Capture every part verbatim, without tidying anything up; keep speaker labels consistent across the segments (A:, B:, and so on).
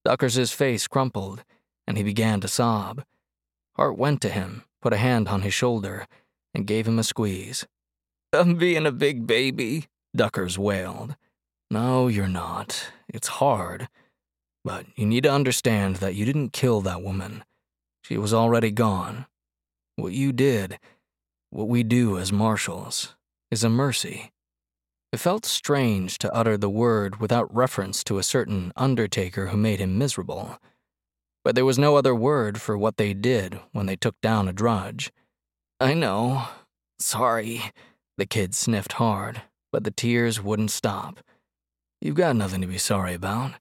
A: Duckers' face crumpled, and he began to sob. Hart went to him, put a hand on his shoulder, and gave him a squeeze. "I'm being a big baby," Duckers wailed. "No, you're not. It's hard. But you need to understand that you didn't kill that woman. She was already gone. What you did, what we do as marshals, is a mercy." It felt strange to utter the word without reference to a certain undertaker who made him miserable. But there was no other word for what they did when they took down a drudge. "I know. Sorry." The kid sniffed hard, but the tears wouldn't stop. "You've got nothing to be sorry about.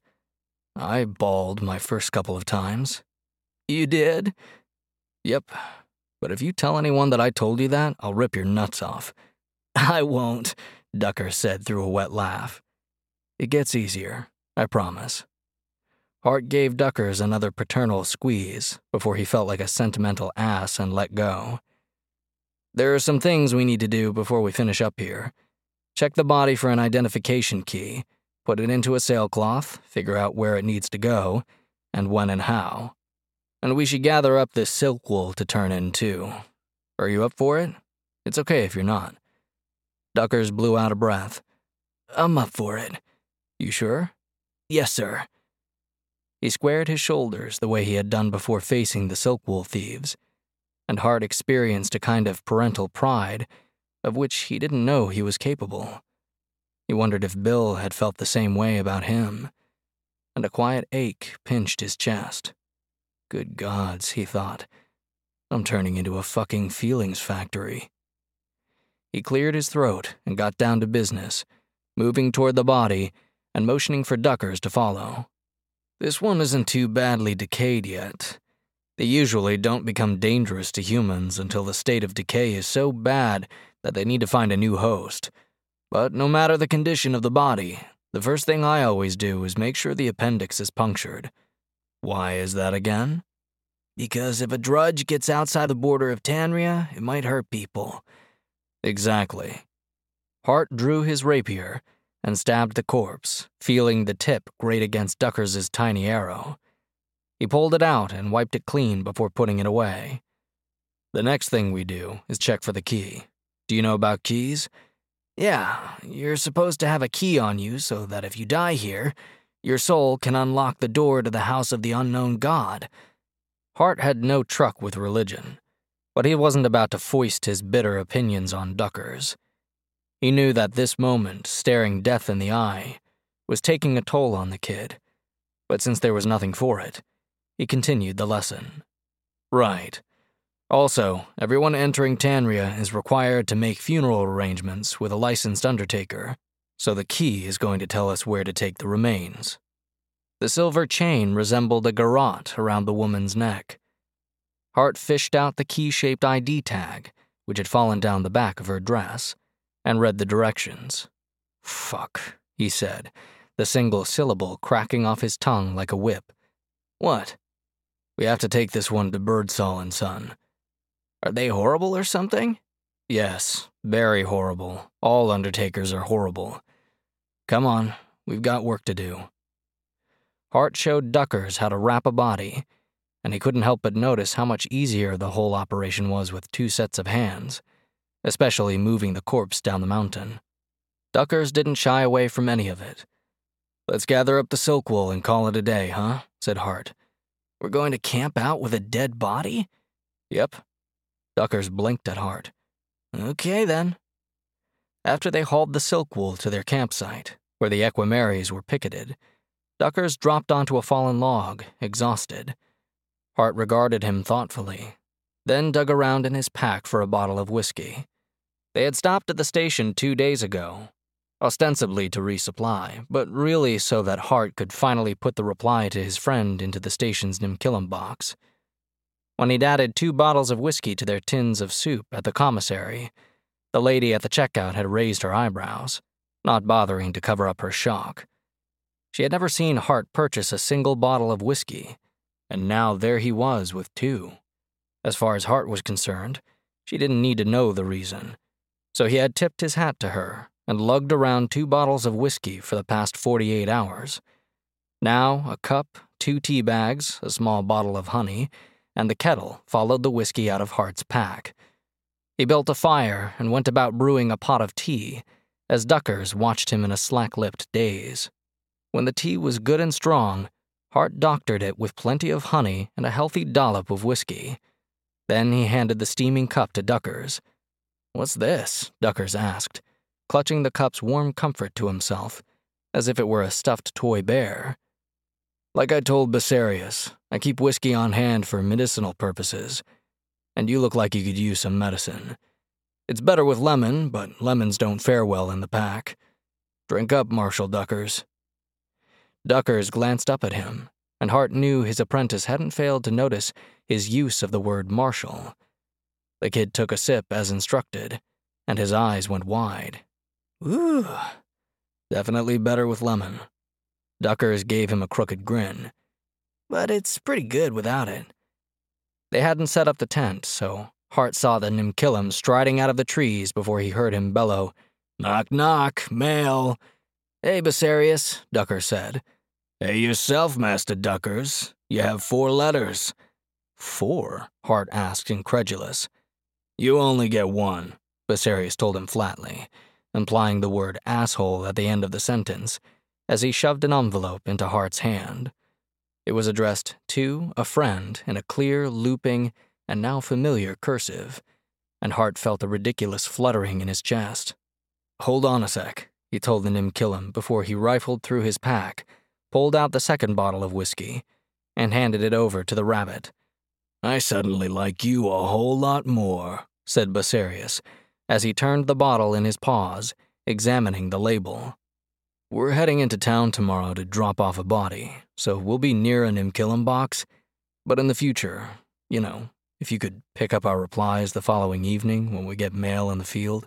A: I bawled my first couple of times." "You did?" "Yep. But if you tell anyone that I told you that, I'll rip your nuts off." "I won't," Ducker said through a wet laugh. "It gets easier, I promise." Hart gave Duckers another paternal squeeze before he felt like a sentimental ass and let go. "There are some things we need to do before we finish up here. Check the body for an identification key, put it into a sailcloth, figure out where it needs to go, and when and how. And we should gather up this silk wool to turn in, too. Are you up for it? It's okay if you're not." Duckers blew out a breath. "I'm up for it." "You sure?" "Yes, sir." He squared his shoulders the way he had done before facing the silk wool thieves, and Hart experienced a kind of parental pride of which he didn't know he was capable. He wondered if Bill had felt the same way about him, and a quiet ache pinched his chest. Good gods, he thought. I'm turning into a fucking feelings factory. He cleared his throat and got down to business, moving toward the body and motioning for Duckers to follow. "This one isn't too badly decayed yet. They usually don't become dangerous to humans until the state of decay is so bad that they need to find a new host. But no matter the condition of the body, the first thing I always do is make sure the appendix is punctured." "Why is that again?" "Because if a drudge gets outside the border of Tanria, it might hurt people." "Exactly." Hart drew his rapier and stabbed the corpse, feeling the tip grate against Duckers' tiny arrow. He pulled it out and wiped it clean before putting it away. "The next thing we do is check for the key. Do you know about keys?" "Yeah, you're supposed to have a key on you so that if you die here, your soul can unlock the door to the house of the unknown god." Hart had no truck with religion, but he wasn't about to foist his bitter opinions on Duckers. He knew that this moment, staring death in the eye, was taking a toll on the kid, but since there was nothing for it, he continued the lesson. "Right. Also, everyone entering Tanria is required to make funeral arrangements with a licensed undertaker, so the key is going to tell us where to take the remains." The silver chain resembled a garrote around the woman's neck. Hart fished out the key-shaped I D tag, which had fallen down the back of her dress, and read the directions. "Fuck," he said, the single syllable cracking off his tongue like a whip. "What?" "We have to take this one to Birdsall and Son." "Are they horrible or something?" "Yes, very horrible. All undertakers are horrible. Come on, we've got work to do." Hart showed Duckers how to wrap a body, and he couldn't help but notice how much easier the whole operation was with two sets of hands, especially moving the corpse down the mountain. Duckers didn't shy away from any of it. "Let's gather up the silk wool and call it a day, huh?" said Hart. "We're going to camp out with a dead body?" "Yep." Duckers blinked at Hart. "Okay, then." After they hauled the silk wool to their campsite, where the equimaries were picketed, Duckers dropped onto a fallen log, exhausted. Hart regarded him thoughtfully, then dug around in his pack for a bottle of whiskey. They had stopped at the station two days ago, ostensibly to resupply, but really so that Hart could finally put the reply to his friend into the station's Nimkillam box. When he'd added two bottles of whiskey to their tins of soup at the commissary, the lady at the checkout had raised her eyebrows, not bothering to cover up her shock. She had never seen Hart purchase a single bottle of whiskey, and now there he was with two. As far as Hart was concerned, she didn't need to know the reason, so he had tipped his hat to her and lugged around two bottles of whiskey for the past forty-eight hours. Now, a cup, two tea bags, a small bottle of honey, and the kettle followed the whiskey out of Hart's pack. He built a fire and went about brewing a pot of tea, as Duckers watched him in a slack-lipped daze. When the tea was good and strong, Hart doctored it with plenty of honey and a healthy dollop of whiskey. Then he handed the steaming cup to Duckers. "What's this?" Duckers asked, clutching the cup's warm comfort to himself, as if it were a stuffed toy bear. "Like I told Basarius, I keep whiskey on hand for medicinal purposes, and you look like you could use some medicine. It's better with lemon, but lemons don't fare well in the pack. Drink up, Marshal Duckers." Duckers glanced up at him, and Hart knew his apprentice hadn't failed to notice his use of the word marshal. The kid took a sip as instructed, and his eyes went wide. "Ooh, definitely better with lemon." Duckers gave him a crooked grin. "But it's pretty good without it." They hadn't set up the tent, so Hart saw the Nimkillam striding out of the trees before he heard him bellow, "Knock, knock, mail." "Hey, Basarius," Duckers said. "Hey yourself, Master Duckers. You have four letters." "Four?" Hart asked, incredulous. "You only get one," Basarius told him flatly, implying the word asshole at the end of the sentence, as he shoved an envelope into Hart's hand. It was addressed to a friend in a clear, looping, and now familiar cursive, and Hart felt a ridiculous fluttering in his chest. "Hold on a sec," he told the Nimkillam before he rifled through his pack, pulled out the second bottle of whiskey, and handed it over to the rabbit. "I suddenly like you a whole lot more," said Basarius, as he turned the bottle in his paws, examining the label. "We're heading into town tomorrow to drop off a body, so we'll be near a Nimkillam box, but in the future, you know, if you could pick up our replies the following evening when we get mail in the field."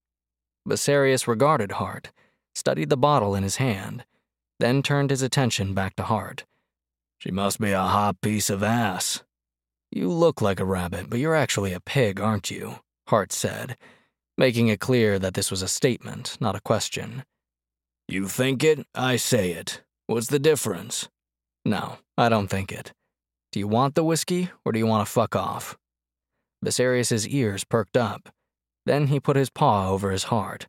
A: Basarius regarded Hart, studied the bottle in his hand, then turned his attention back to Hart. "She must be a hot piece of ass." "You look like a rabbit, but you're actually a pig, aren't you?" Hart said, making it clear that this was a statement, not a question. "You think it, I say it. What's the difference?" "No, I don't think it. Do you want the whiskey, or do you want to fuck off?" Basarius's ears perked up. Then he put his paw over his heart.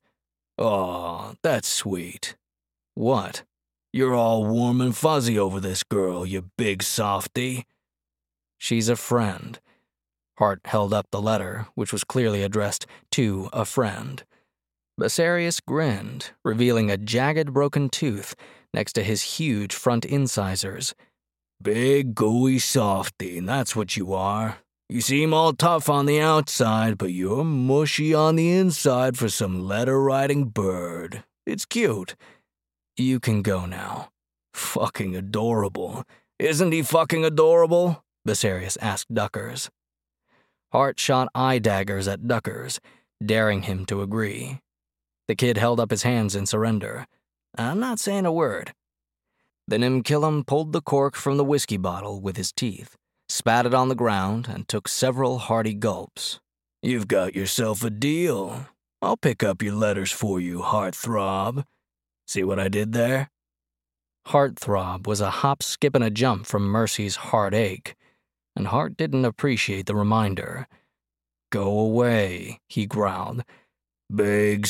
A: "Aw, that's sweet." "What?" "You're all warm and fuzzy over this girl, you big softy." "She's a friend." Hart held up the letter, which was clearly addressed to a friend. Basarius grinned, revealing a jagged broken tooth next to his huge front incisors. "Big, gooey softy, that's what you are. You seem all tough on the outside, but you're mushy on the inside for some letter-writing bird. It's cute." "You can go now." "Fucking adorable. Isn't he fucking adorable?" Basarius asked Duckers. Hart shot eye daggers at Duckers, daring him to agree. The kid held up his hands in surrender. "I'm not saying a word." The Nimkillam pulled the cork from the whiskey bottle with his teeth, spat it on the ground, and took several hearty gulps. "You've got yourself a deal. I'll pick up your letters for you, Heartthrob. See what I did there?" Heartthrob was a hop, skip, and a jump from Mercy's heartache, and Hart didn't appreciate the reminder. "Go away," he growled. "Big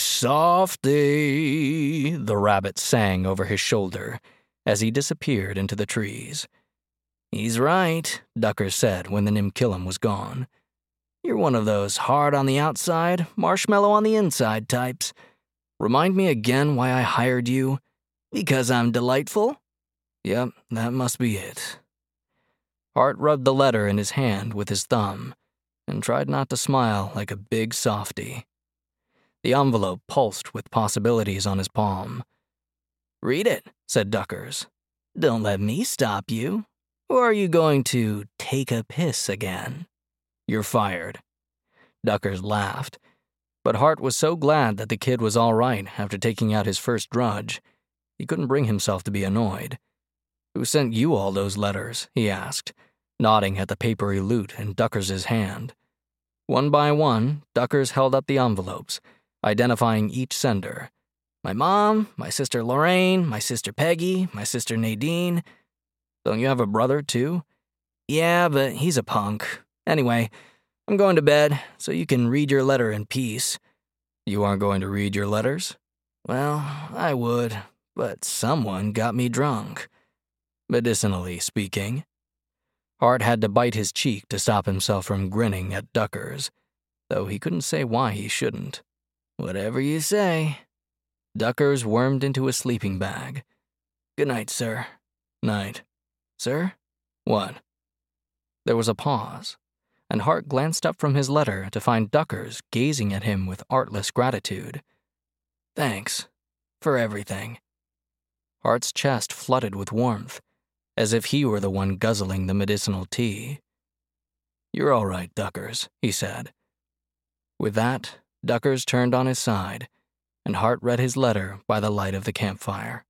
A: softy," the rabbit sang over his shoulder as he disappeared into the trees. "He's right," Duckers said when the Nimkillam was gone. "You're one of those hard on the outside, marshmallow on the inside types. Remind me again why I hired you. Because I'm delightful?" "Yep, that must be it." Hart rubbed the letter in his hand with his thumb and tried not to smile like a big softy. The envelope pulsed with possibilities on his palm. "Read it," said Duckers. "Don't let me stop you. Or are you going to take a piss again?" "You're fired." Duckers laughed, but Hart was so glad that the kid was all right after taking out his first drudge, he couldn't bring himself to be annoyed. "Who sent you all those letters?" he asked, nodding at the papery loot in Duckers's hand. One by one, Duckers held up the envelopes, identifying each sender. "My mom, my sister Lorraine, my sister Peggy, my sister Nadine." Don't you have a brother, too? Yeah, but he's a punk. Anyway, I'm going to bed, so you can read your letter in peace. You aren't going to read your letters? Well, I would, but someone got me drunk. Medicinally speaking. Hart had to bite his cheek to stop himself from grinning at Duckers, though he couldn't say why he shouldn't. Whatever you say. Duckers wormed into a sleeping bag. Good night, sir. Night. Sir? What? There was a pause, and Hart glanced up from his letter to find Duckers gazing at him with artless gratitude. Thanks. For everything. Hart's chest flooded with warmth, as if he were the one guzzling the medicinal tea. You're all right, Duckers, he said. With that, Duckers turned on his side, and Hart read his letter by the light of the campfire.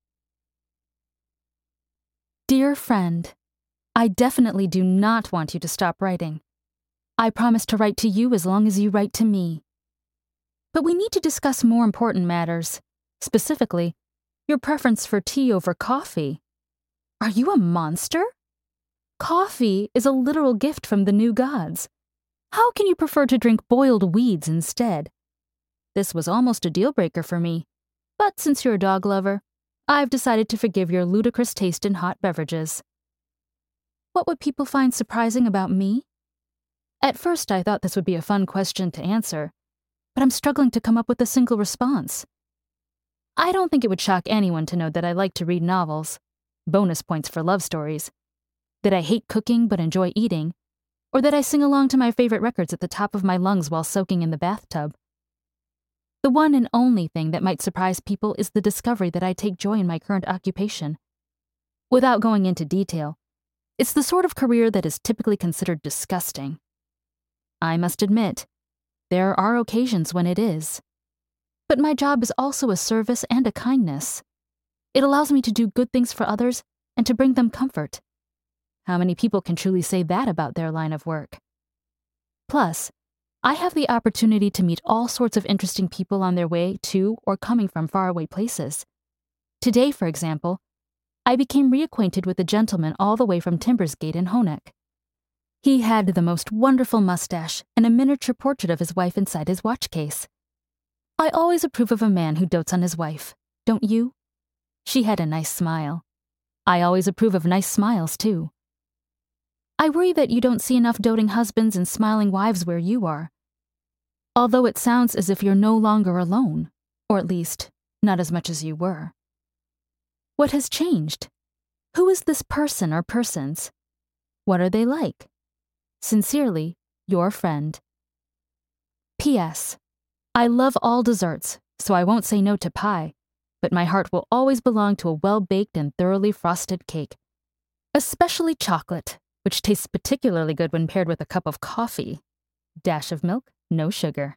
B: Dear friend, I definitely do not want you to stop writing. I promise to write to you as long as you write to me. But we need to discuss more important matters, specifically, your preference for tea over coffee. Are you a monster? Coffee is a literal gift from the new gods. How can you prefer to drink boiled weeds instead? This was almost a deal-breaker for me, but since you're a dog lover, I've decided to forgive your ludicrous taste in hot beverages. What would people find surprising about me? At first, I thought this would be a fun question to answer, but I'm struggling to come up with a single response. I don't think it would shock anyone to know that I like to read novels, bonus points for love stories, that I hate cooking but enjoy eating, or that I sing along to my favorite records at the top of my lungs while soaking in the bathtub. The one and only thing that might surprise people is the discovery that I take joy in my current occupation. Without going into detail, it's the sort of career that is typically considered disgusting. I must admit, there are occasions when it is. But my job is also a service and a kindness. It allows me to do good things for others and to bring them comfort. How many people can truly say that about their line of work? Plus, I have the opportunity to meet all sorts of interesting people on their way to or coming from faraway places. Today, for example, I became reacquainted with a gentleman all the way from Timbersgate in Honeck. He had the most wonderful mustache and a miniature portrait of his wife inside his watch case. I always approve of a man who dotes on his wife, don't you? She had a nice smile. I always approve of nice smiles, too. I worry that you don't see enough doting husbands and smiling wives where you are. Although it sounds as if you're no longer alone, or at least, not as much as you were. What has changed? Who is this person or persons? What are they like? Sincerely, your friend. P S I love all desserts, so I won't say no to pie, but my heart will always belong to a well-baked and thoroughly frosted cake. Especially chocolate, which tastes particularly good when paired with a cup of coffee. Dash of milk, no sugar.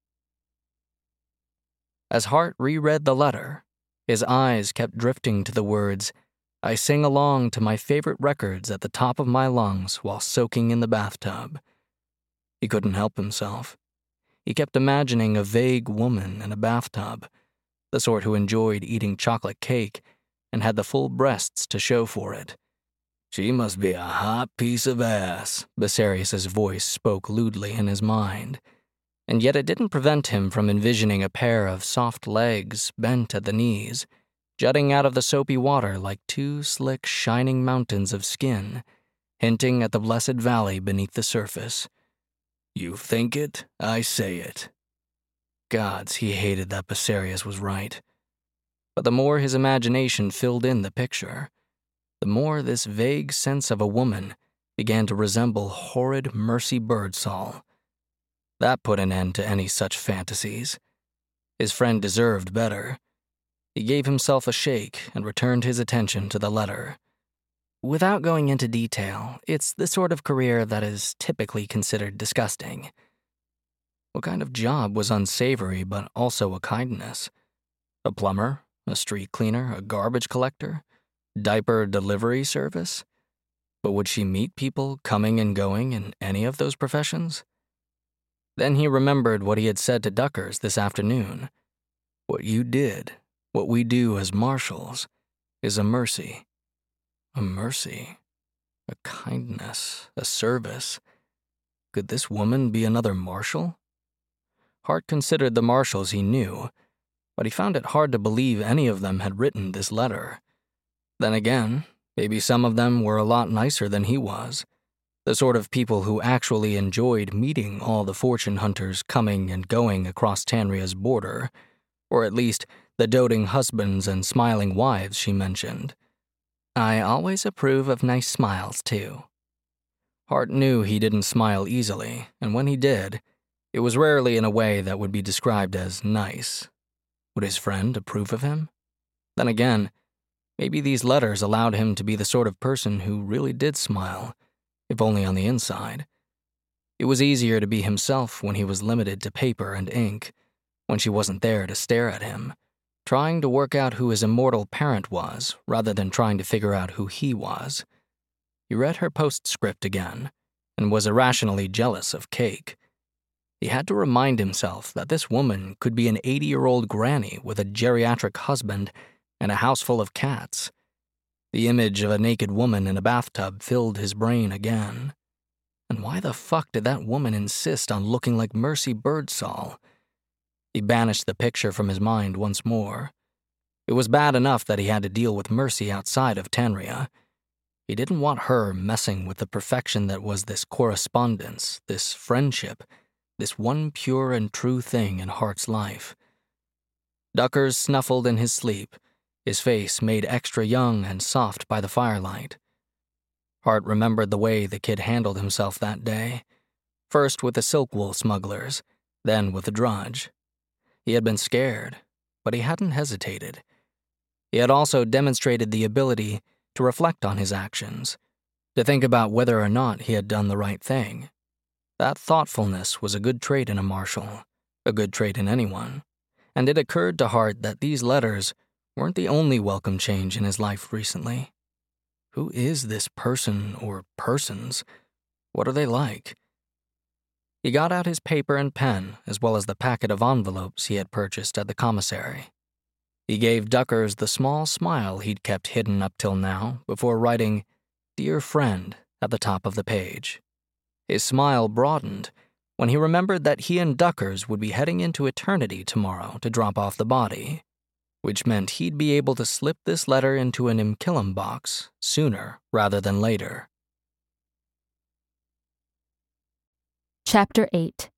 A: As Hart reread the letter, his eyes kept drifting to the words, I sing along to my favorite records at the top of my lungs while soaking in the bathtub. He couldn't help himself. He kept imagining a vague woman in a bathtub, the sort who enjoyed eating chocolate cake and had the full breasts to show for it. She must be a hot piece of ass, Basarius's voice spoke lewdly in his mind, and yet it didn't prevent him from envisioning a pair of soft legs bent at the knees, jutting out of the soapy water like two slick, shining mountains of skin, hinting at the blessed valley beneath the surface. You think it, I say it. Gods, he hated that Basarius was right. But the more his imagination filled in the picture, the more this vague sense of a woman began to resemble horrid Mercy Birdsall. That put an end to any such fantasies. His friend deserved better. He gave himself a shake and returned his attention to the letter. Without going into detail, it's the sort of career that is typically considered disgusting. What kind of job was unsavory but also a kindness? A plumber? A street cleaner? A garbage collector? Diaper delivery service? But would she meet people coming and going in any of those professions? Then he remembered what he had said to Duckers this afternoon. What you did, what we do as marshals, is a mercy. A mercy, a kindness, a service. Could this woman be another Marshall? Hart considered the Marshalls he knew, but he found it hard to believe any of them had written this letter. Then again, maybe some of them were a lot nicer than he was, the sort of people who actually enjoyed meeting all the fortune hunters coming and going across Tanria's border, or at least the doting husbands and smiling wives she mentioned. I always approve of nice smiles, too. Hart knew he didn't smile easily, and when he did, it was rarely in a way that would be described as nice. Would his friend approve of him? Then again, maybe these letters allowed him to be the sort of person who really did smile, if only on the inside. It was easier to be himself when he was limited to paper and ink, when she wasn't there to stare at him, trying to work out who his immortal parent was rather than trying to figure out who he was. He read her postscript again, and was irrationally jealous of Cake. He had to remind himself that this woman could be an eighty-year-old granny with a geriatric husband and a house full of cats. The image of a naked woman in a bathtub filled his brain again. And why the fuck did that woman insist on looking like Mercy Birdsall? He banished the picture from his mind once more. It was bad enough that he had to deal with Mercy outside of Tanria. He didn't want her messing with the perfection that was this correspondence, this friendship, this one pure and true thing in Hart's life. Duckers snuffled in his sleep, his face made extra young and soft by the firelight. Hart remembered the way the kid handled himself that day, first with the Silkwool smugglers, then with the Drudge. He had been scared, but he hadn't hesitated. He had also demonstrated the ability to reflect on his actions, to think about whether or not he had done the right thing. That thoughtfulness was a good trait in a Marshall, a good trait in anyone, and it occurred to Hart that these letters weren't the only welcome change in his life recently. Who is this person or persons? What are they like? He got out his paper and pen, as well as the packet of envelopes he had purchased at the commissary. He gave Duckers the small smile he'd kept hidden up till now before writing, "Dear Friend," at the top of the page. His smile broadened when he remembered that he and Duckers would be heading into eternity tomorrow to drop off the body, which meant he'd be able to slip this letter into an Imkillim box sooner rather than later.
B: Chapter eight.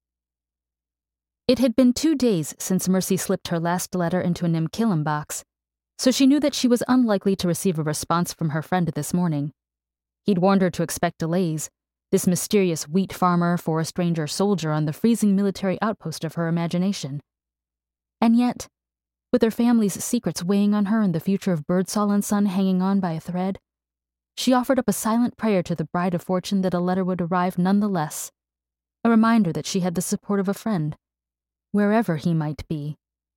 B: It had been two days since Mercy slipped her last letter into an Imkillim box, so she knew that she was unlikely to receive a response from her friend this morning. He'd warned her to expect delays, this mysterious wheat farmer, forest ranger, soldier on the freezing military outpost of her imagination. And yet, with her family's secrets weighing on her and the future of Birdsall and Son hanging on by a thread, she offered up a silent prayer to the bride of fortune that a letter would arrive nonetheless, a reminder that she had the support of a friend, wherever he might be.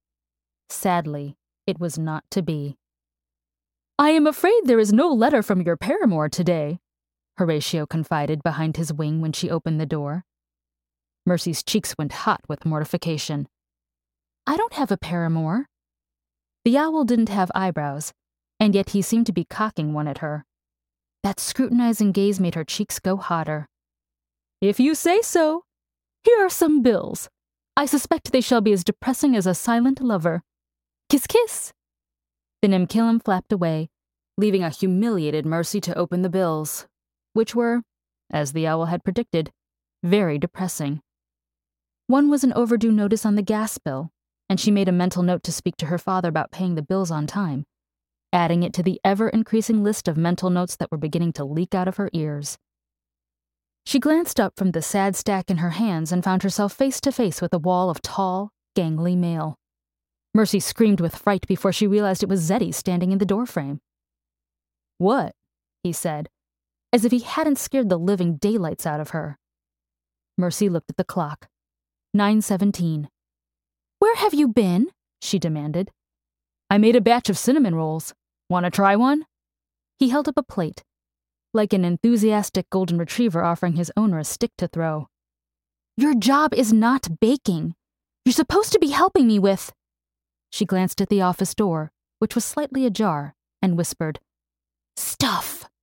B: Sadly, it was not to be. "I am afraid there is no letter from your paramour today," Horatio confided behind his wing when she opened the door. Mercy's cheeks went hot with mortification. "I don't have a paramour." The owl didn't have eyebrows, and yet he seemed to be cocking one at her. That scrutinizing gaze made her cheeks go hotter. "If you say so. Here are some bills. I suspect they shall be as depressing as a silent lover. Kiss, kiss." The Imkillim flapped away, leaving a humiliated Mercy to open the bills, which were, as the owl had predicted, very depressing. One was an overdue notice on the gas bill, and she made a mental note to speak to her father about paying the bills on time, adding it to the ever-increasing list of mental notes that were beginning to leak out of her ears. She glanced up from the sad stack in her hands and found herself face to face with a wall of tall, gangly male. Mercy screamed with fright before she realized it was Zeddy standing in the doorframe. "What?" he said, as if he hadn't scared the living daylights out of her. Mercy looked at the clock. nine seventeen. "Where have you been?" she demanded. "I made a batch of cinnamon rolls. Want to try one?" He held up a plate, like an enthusiastic golden retriever offering his owner a stick to throw. "Your job is not baking. You're supposed to be helping me with—" She glanced at the office door, which was slightly ajar, and whispered, "Stuff."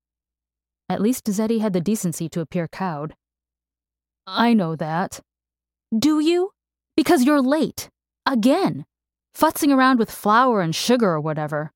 B: At least Zeddy had the decency to appear cowed. I know that. Do you? Because you're late. Again. Futzing around with flour and sugar or whatever.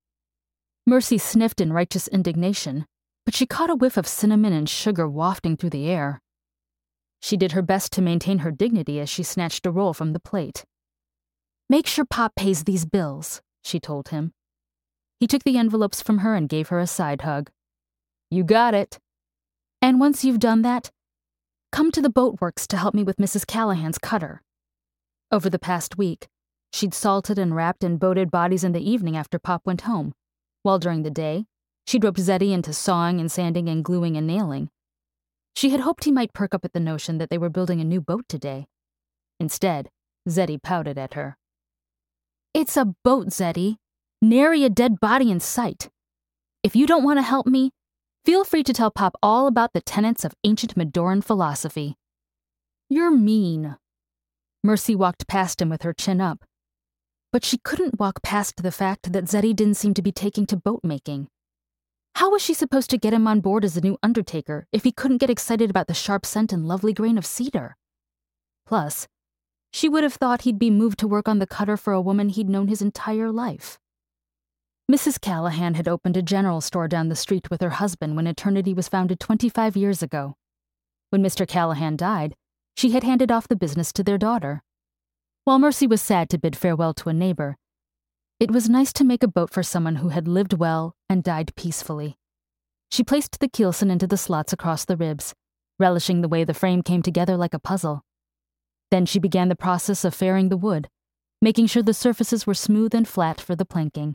B: Mercy sniffed in righteous indignation, but she caught a whiff of cinnamon and sugar wafting through the air. She did her best to maintain her dignity as she snatched a roll from the plate. Make sure Pop pays these bills, she told him. He took the envelopes from her and gave her a side hug. You got it. And once you've done that, come to the boatworks to help me with Missus Callahan's cutter. Over the past week, she'd salted and wrapped and boated bodies in the evening after Pop went home, while during the day, she'd roped Zeddy into sawing and sanding and gluing and nailing. She had hoped he might perk up at the notion that they were building a new boat today. Instead, Zeddy pouted at her. It's a boat, Zeddy. Nary a dead body in sight. If you don't want to help me, feel free to tell Pop all about the tenets of ancient Medoran philosophy. You're mean. Mercy walked past him with her chin up. But she couldn't walk past the fact that Zeddy didn't seem to be taking to boat making. How was she supposed to get him on board as a new undertaker if he couldn't get excited about the sharp scent and lovely grain of cedar? Plus, she would have thought he'd be moved to work on the cutter for a woman he'd known his entire life. Missus Callahan had opened a general store down the street with her husband when Eternity was founded twenty-five years ago. When Mister Callahan died, she had handed off the business to their daughter. While Mercy was sad to bid farewell to a neighbor, it was nice to make a boat for someone who had lived well and died peacefully. She placed the keelson into the slots across the ribs, relishing the way the frame came together like a puzzle. Then she began the process of fairing the wood, making sure the surfaces were smooth and flat for the planking.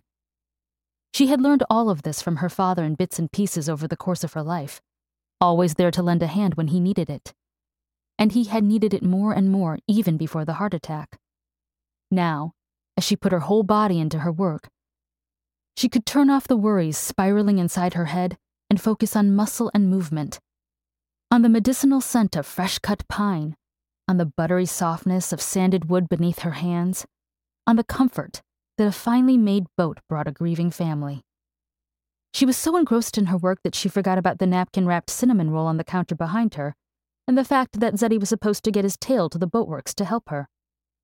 B: She had learned all of this from her father in bits and pieces over the course of her life, always there to lend a hand when he needed it. And he had needed it more and more even before the heart attack. Now, as she put her whole body into her work, she could turn off the worries spiraling inside her head and focus on muscle and movement, on the medicinal scent of fresh-cut pine, on the buttery softness of sanded wood beneath her hands, on the comfort that a finely made boat brought a grieving family. She was so engrossed in her work that she forgot about the napkin-wrapped cinnamon roll on the counter behind her and the fact that Zeddy was supposed to get his tail to the boatworks to help her.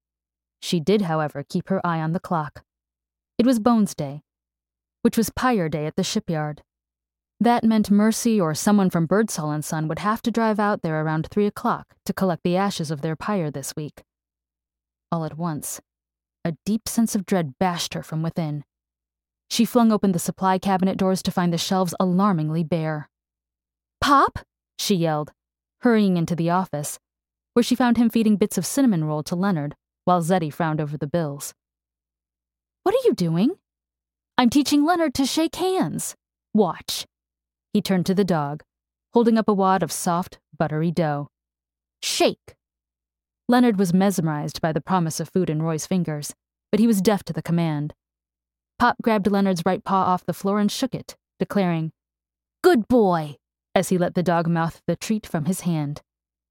B: She did, however, keep her eye on the clock. It was Bones Day, which was Pyre Day at the shipyard. That meant Mercy or someone from Birdsall and Son would have to drive out there around three o'clock to collect the ashes of their pyre this week. All at once, a deep sense of dread bashed her from within. She flung open the supply cabinet doors to find the shelves alarmingly bare. "Pop!" she yelled, hurrying into the office, where she found him feeding bits of cinnamon roll to Leonard, while Zeddy frowned over the bills. "What are you doing?" "I'm teaching Leonard to shake hands. Watch." He turned to the dog, holding up a wad of soft, buttery dough. "Shake." Leonard was mesmerized by the promise of food in Roy's fingers, but he was deaf to the command. Pop grabbed Leonard's right paw off the floor and shook it, declaring, "Good boy," as he let the dog mouth the treat from his hand.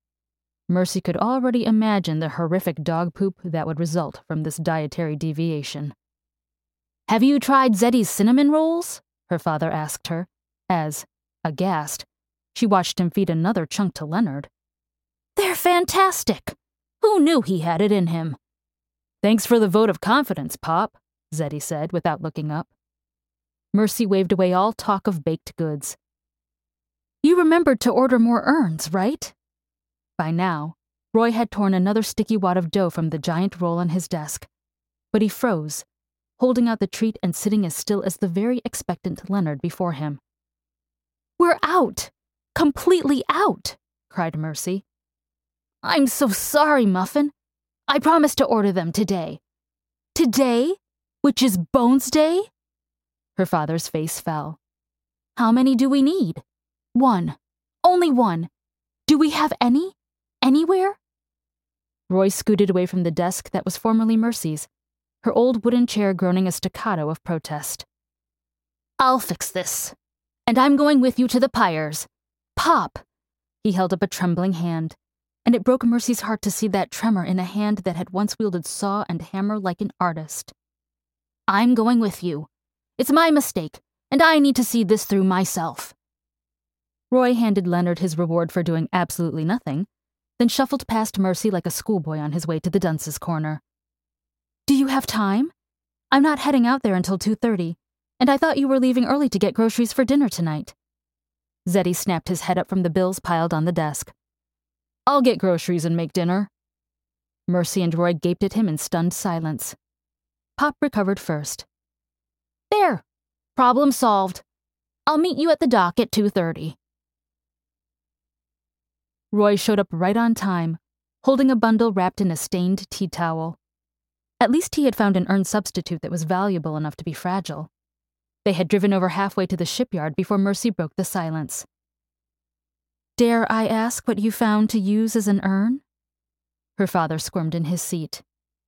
B: Mercy could already imagine the horrific dog poop that would result from this dietary deviation. "Have you tried Zeddy's cinnamon rolls?" her father asked her, as, aghast, she watched him feed another chunk to Leonard. "They're fantastic! Who knew he had it in him?" "Thanks for the vote of confidence, Pop," Zeddy said without looking up. Mercy waved away all talk of baked goods. "You remembered to order more urns, right?" By now, Roy had torn another sticky wad of dough from the giant roll on his desk, but he froze, holding out the treat and sitting as still as the very expectant Leonard before him. "We're out! Completely out!" cried Mercy. "I'm so sorry, Muffin. I promised to order them today." "Today? Which is Bones Day?" Her father's face fell. "How many do we need?" "One. Only one. Do we have any? Anywhere?" Roy scooted away from the desk that was formerly Mercy's, her old wooden chair groaning a staccato of protest. "I'll fix this. And I'm going with you to the pyres. Pop!" He held up a trembling hand, and it broke Mercy's heart to see that tremor in a hand that had once wielded saw and hammer like an artist. "I'm going with you. It's my mistake, and I need to see this through myself." Roy handed Leonard his reward for doing absolutely nothing, then shuffled past Mercy like a schoolboy on his way to the dunce's corner. "Do you have time? I'm not heading out there until two thirty, and I thought you were leaving early to get groceries for dinner tonight." Zeddy snapped his head up from the bills piled on the desk. "I'll get groceries and make dinner." Mercy and Roy gaped at him in stunned silence. Pop recovered first. "There! Problem solved. I'll meet you at the dock at two thirty. Roy showed up right on time, holding a bundle wrapped in a stained tea towel. At least he had found an earned substitute that was valuable enough to be fragile. They had driven over halfway to the shipyard before Mercy broke the silence. "Dare I ask what you found to use as an urn?" Her father squirmed in his seat.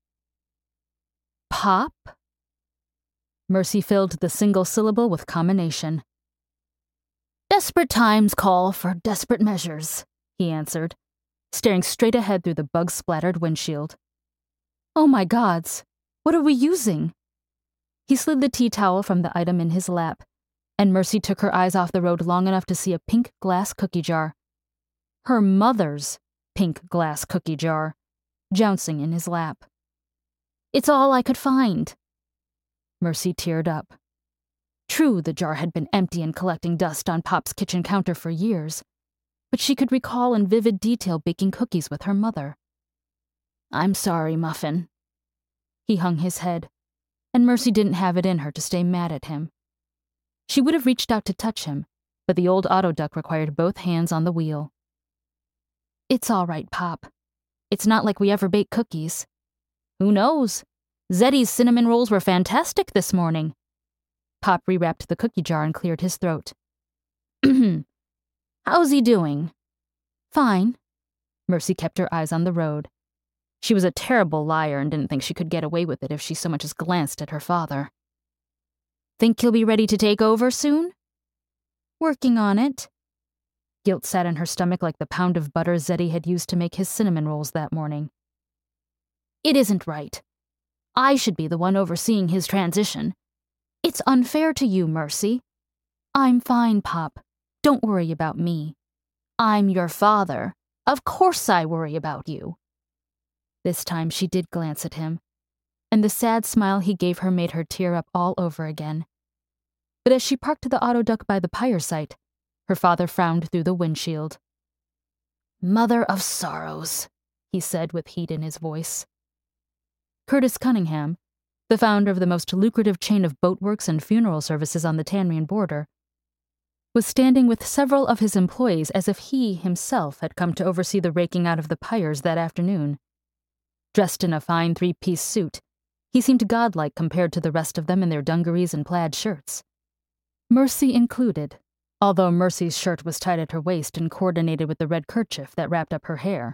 B: "Pop?" Mercy filled the single syllable with combination. "Desperate times call for desperate measures," he answered, staring straight ahead through the bug-splattered windshield. "Oh my gods, what are we using?" He slid the tea towel from the item in his lap, and Mercy took her eyes off the road long enough to see a pink glass cookie jar. Her mother's pink glass cookie jar, jouncing in his lap. "It's all I could find." Mercy teared up. True, the jar had been empty and collecting dust on Pop's kitchen counter for years, but she could recall in vivid detail baking cookies with her mother. "I'm sorry, Muffin." He hung his head, and Mercy didn't have it in her to stay mad at him. She would have reached out to touch him, but the old auto duck required both hands on the wheel. "It's all right, Pop. It's not like we ever bake cookies." "Who knows? Zeddy's cinnamon rolls were fantastic this morning." Pop rewrapped the cookie jar and cleared his throat. "How's he doing?" "Fine." Mercy kept her eyes on the road. She was a terrible liar and didn't think she could get away with it if she so much as glanced at her father. "Think he'll be ready to take over soon?" "Working on it." Guilt sat in her stomach like the pound of butter Zeddy had used to make his cinnamon rolls that morning. "It isn't right. I should be the one overseeing his transition. It's unfair to you, Mercy." "I'm fine, Pop. Don't worry about me." "I'm your father. Of course I worry about you." This time she did glance at him, and the sad smile he gave her made her tear up all over again. But as she parked the auto duck by the pyre site, her father frowned through the windshield. "Mother of sorrows," he said with heat in his voice. Curtis Cunningham, the founder of the most lucrative chain of boatworks and funeral services on the Tanrian border, was standing with several of his employees as if he himself had come to oversee the raking out of the pyres that afternoon. Dressed in a fine three-piece suit, he seemed godlike compared to the rest of them in their dungarees and plaid shirts. Mercy included, although Mercy's shirt was tied at her waist and coordinated with the red kerchief that wrapped up her hair.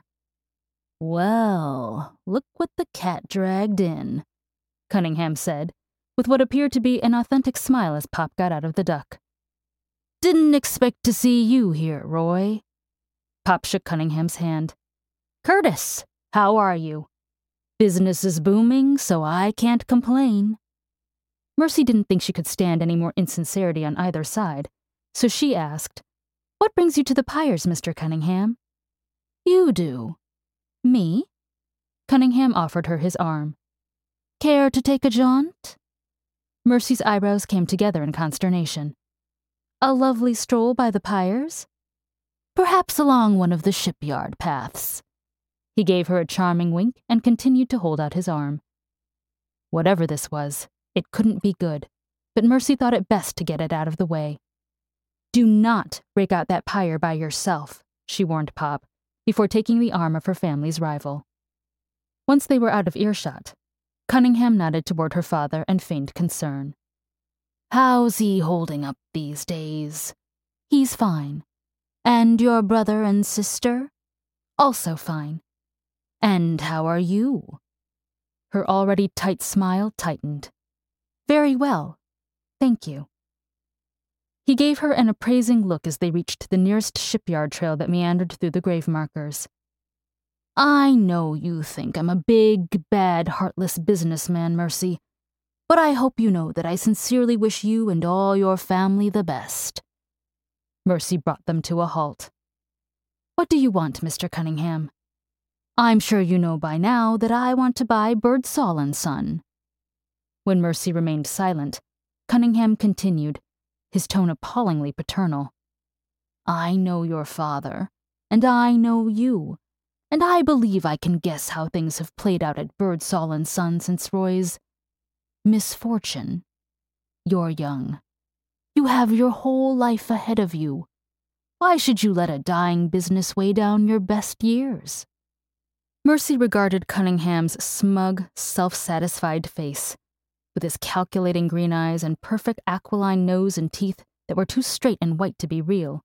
B: "Well, look what the cat dragged in," Cunningham said, with what appeared to be an authentic smile as Pop got out of the duck. "Didn't expect to see you here, Roy." Pop shook Cunningham's hand. "Curtis, how are you? Business is booming, so I can't complain." Mercy didn't think she could stand any more insincerity on either side, so she asked, "What brings you to the pyres, Mister Cunningham?" "You do." "Me?" Cunningham offered her his arm. "Care to take a jaunt?" Mercy's eyebrows came together in consternation. "A lovely stroll by the pyres?" "Perhaps along one of the shipyard paths." He gave her a charming wink and continued to hold out his arm. Whatever this was, it couldn't be good, but Mercy thought it best to get it out of the way. "Do not break out that pyre by yourself," she warned Pop, before taking the arm of her family's rival. Once they were out of earshot, Cunningham nodded toward her father and feigned concern. "How's he holding up these days?" "He's fine." "And your brother and sister?" "Also fine." "And how are you?" Her already tight smile tightened. "Very well, thank you." He gave her an appraising look as they reached the nearest shipyard trail that meandered through the grave markers. "I know you think I'm a big, bad, heartless businessman, Mercy, but I hope you know that I sincerely wish you and all your family the best." Mercy brought them to a halt. "What do you want, Mister Cunningham?" "I'm sure you know by now that I want to buy Birdsall and Son." When Mercy remained silent, Cunningham continued, his tone appallingly paternal. "I know your father, and I know you, and I believe I can guess how things have played out at Birdsall and Son since Roy's misfortune. You're young. You have your whole life ahead of you. Why should you let a dying business weigh down your best years?" Mercy regarded Cunningham's smug, self-satisfied face, with his calculating green eyes and perfect aquiline nose and teeth that were too straight and white to be real.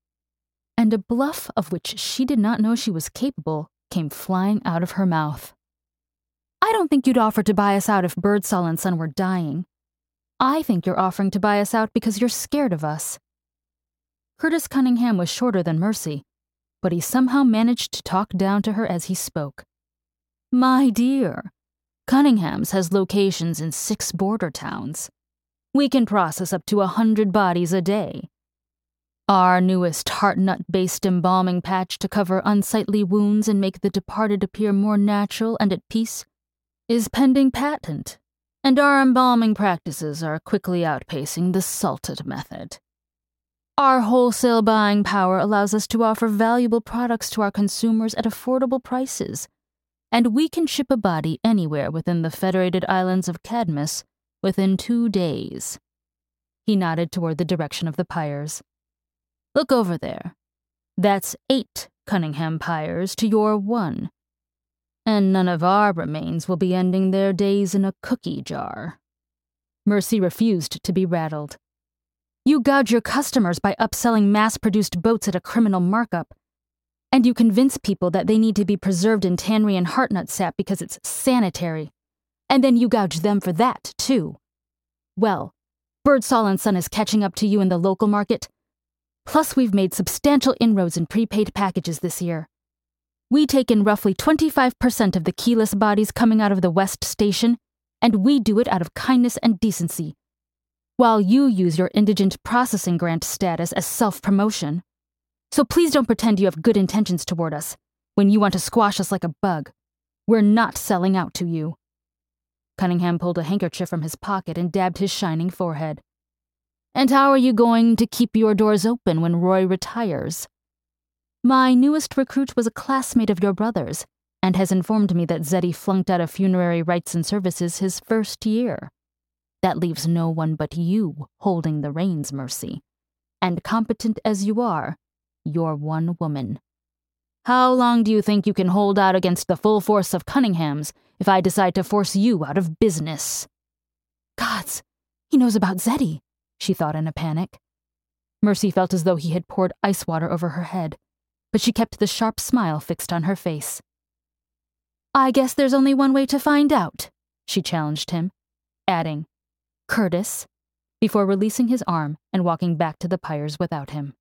B: And a bluff of which she did not know she was capable came flying out of her mouth. "I don't think you'd offer to buy us out if Birdsall and Son were dying. I think you're offering to buy us out because you're scared of us." Curtis Cunningham was shorter than Mercy, but he somehow managed to talk down to her as he spoke. "My dear, Cunningham's has locations in six border towns. We can process up to a hundred bodies a day. Our newest heart-nut-based embalming patch to cover unsightly wounds and make the departed appear more natural and at peace is pending patent, and our embalming practices are quickly outpacing the salted method. Our wholesale buying power allows us to offer valuable products to our consumers at affordable prices, and we can ship a body anywhere within the Federated Islands of Cadmus within two days. He nodded toward the direction of the pyres. "Look over there. That's eight Cunningham pyres to your one. And none of our remains will be ending their days in a cookie jar." Mercy refused to be rattled. "You gouge your customers by upselling mass-produced boats at a criminal markup, and you convince people that they need to be preserved in tannery and heartnut sap because it's sanitary, and then you gouge them for that, too. Well, Birdsall and Son is catching up to you in the local market. Plus, we've made substantial inroads in prepaid packages this year. We take in roughly twenty-five percent of the keyless bodies coming out of the West Station, and we do it out of kindness and decency, while you use your indigent processing grant status as self-promotion. So please don't pretend you have good intentions toward us when you want to squash us like a bug. We're not selling out to you." Cunningham pulled a handkerchief from his pocket and dabbed his shining forehead. "And how are you going to keep your doors open when Roy retires? My newest recruit was a classmate of your brother's and has informed me that Zeddy flunked out of funerary rites and services his first year. That leaves no one but you holding the reins, Mercy. And competent as you are, you're one woman. How long do you think you can hold out against the full force of Cunningham's if I decide to force you out of business?" "Gods, he knows about Zeddy," she thought in a panic. Mercy felt as though he had poured ice water over her head, but she kept the sharp smile fixed on her face. "I guess there's only one way to find out," she challenged him, adding, "Curtis," before releasing his arm and walking back to the pyres without him.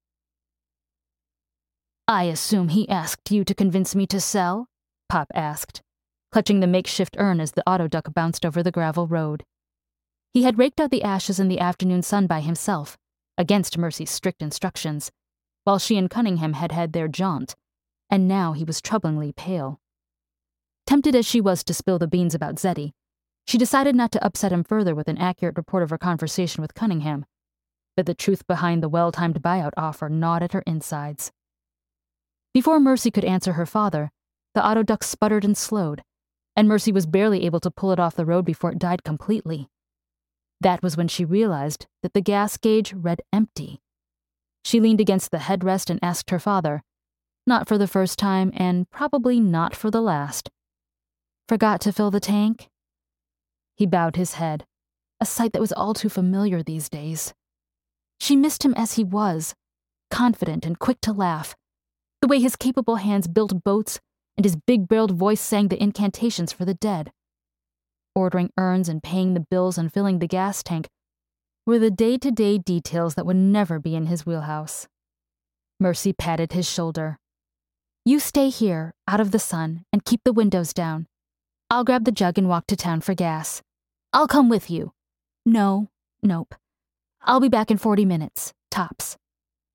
B: "I assume he asked you to convince me to sell?" Pop asked, clutching the makeshift urn as the autoduck bounced over the gravel road. He had raked out the ashes in the afternoon sun by himself, against Mercy's strict instructions, while she and Cunningham had had their jaunt, and now he was troublingly pale. Tempted as she was to spill the beans about Zeddy, she decided not to upset him further with an accurate report of her conversation with Cunningham, but the truth behind the well-timed buyout offer gnawed at her insides. Before Mercy could answer her father, the autoduck sputtered and slowed, and Mercy was barely able to pull it off the road before it died completely. That was when she realized that the gas gauge read empty. She leaned against the headrest and asked her father, not for the first time and probably not for the last, "Forgot to fill the tank?" He bowed his head, a sight that was all too familiar these days. She missed him as he was, confident and quick to laugh, the way his capable hands built boats and his big-barreled voice sang the incantations for the dead. Ordering urns and paying the bills and filling the gas tank were the day-to-day details that would never be in his wheelhouse. Mercy patted his shoulder. "You stay here, out of the sun, and keep the windows down. I'll grab the jug and walk to town for gas. I'll come with you. No, nope. I'll be back in forty minutes, tops."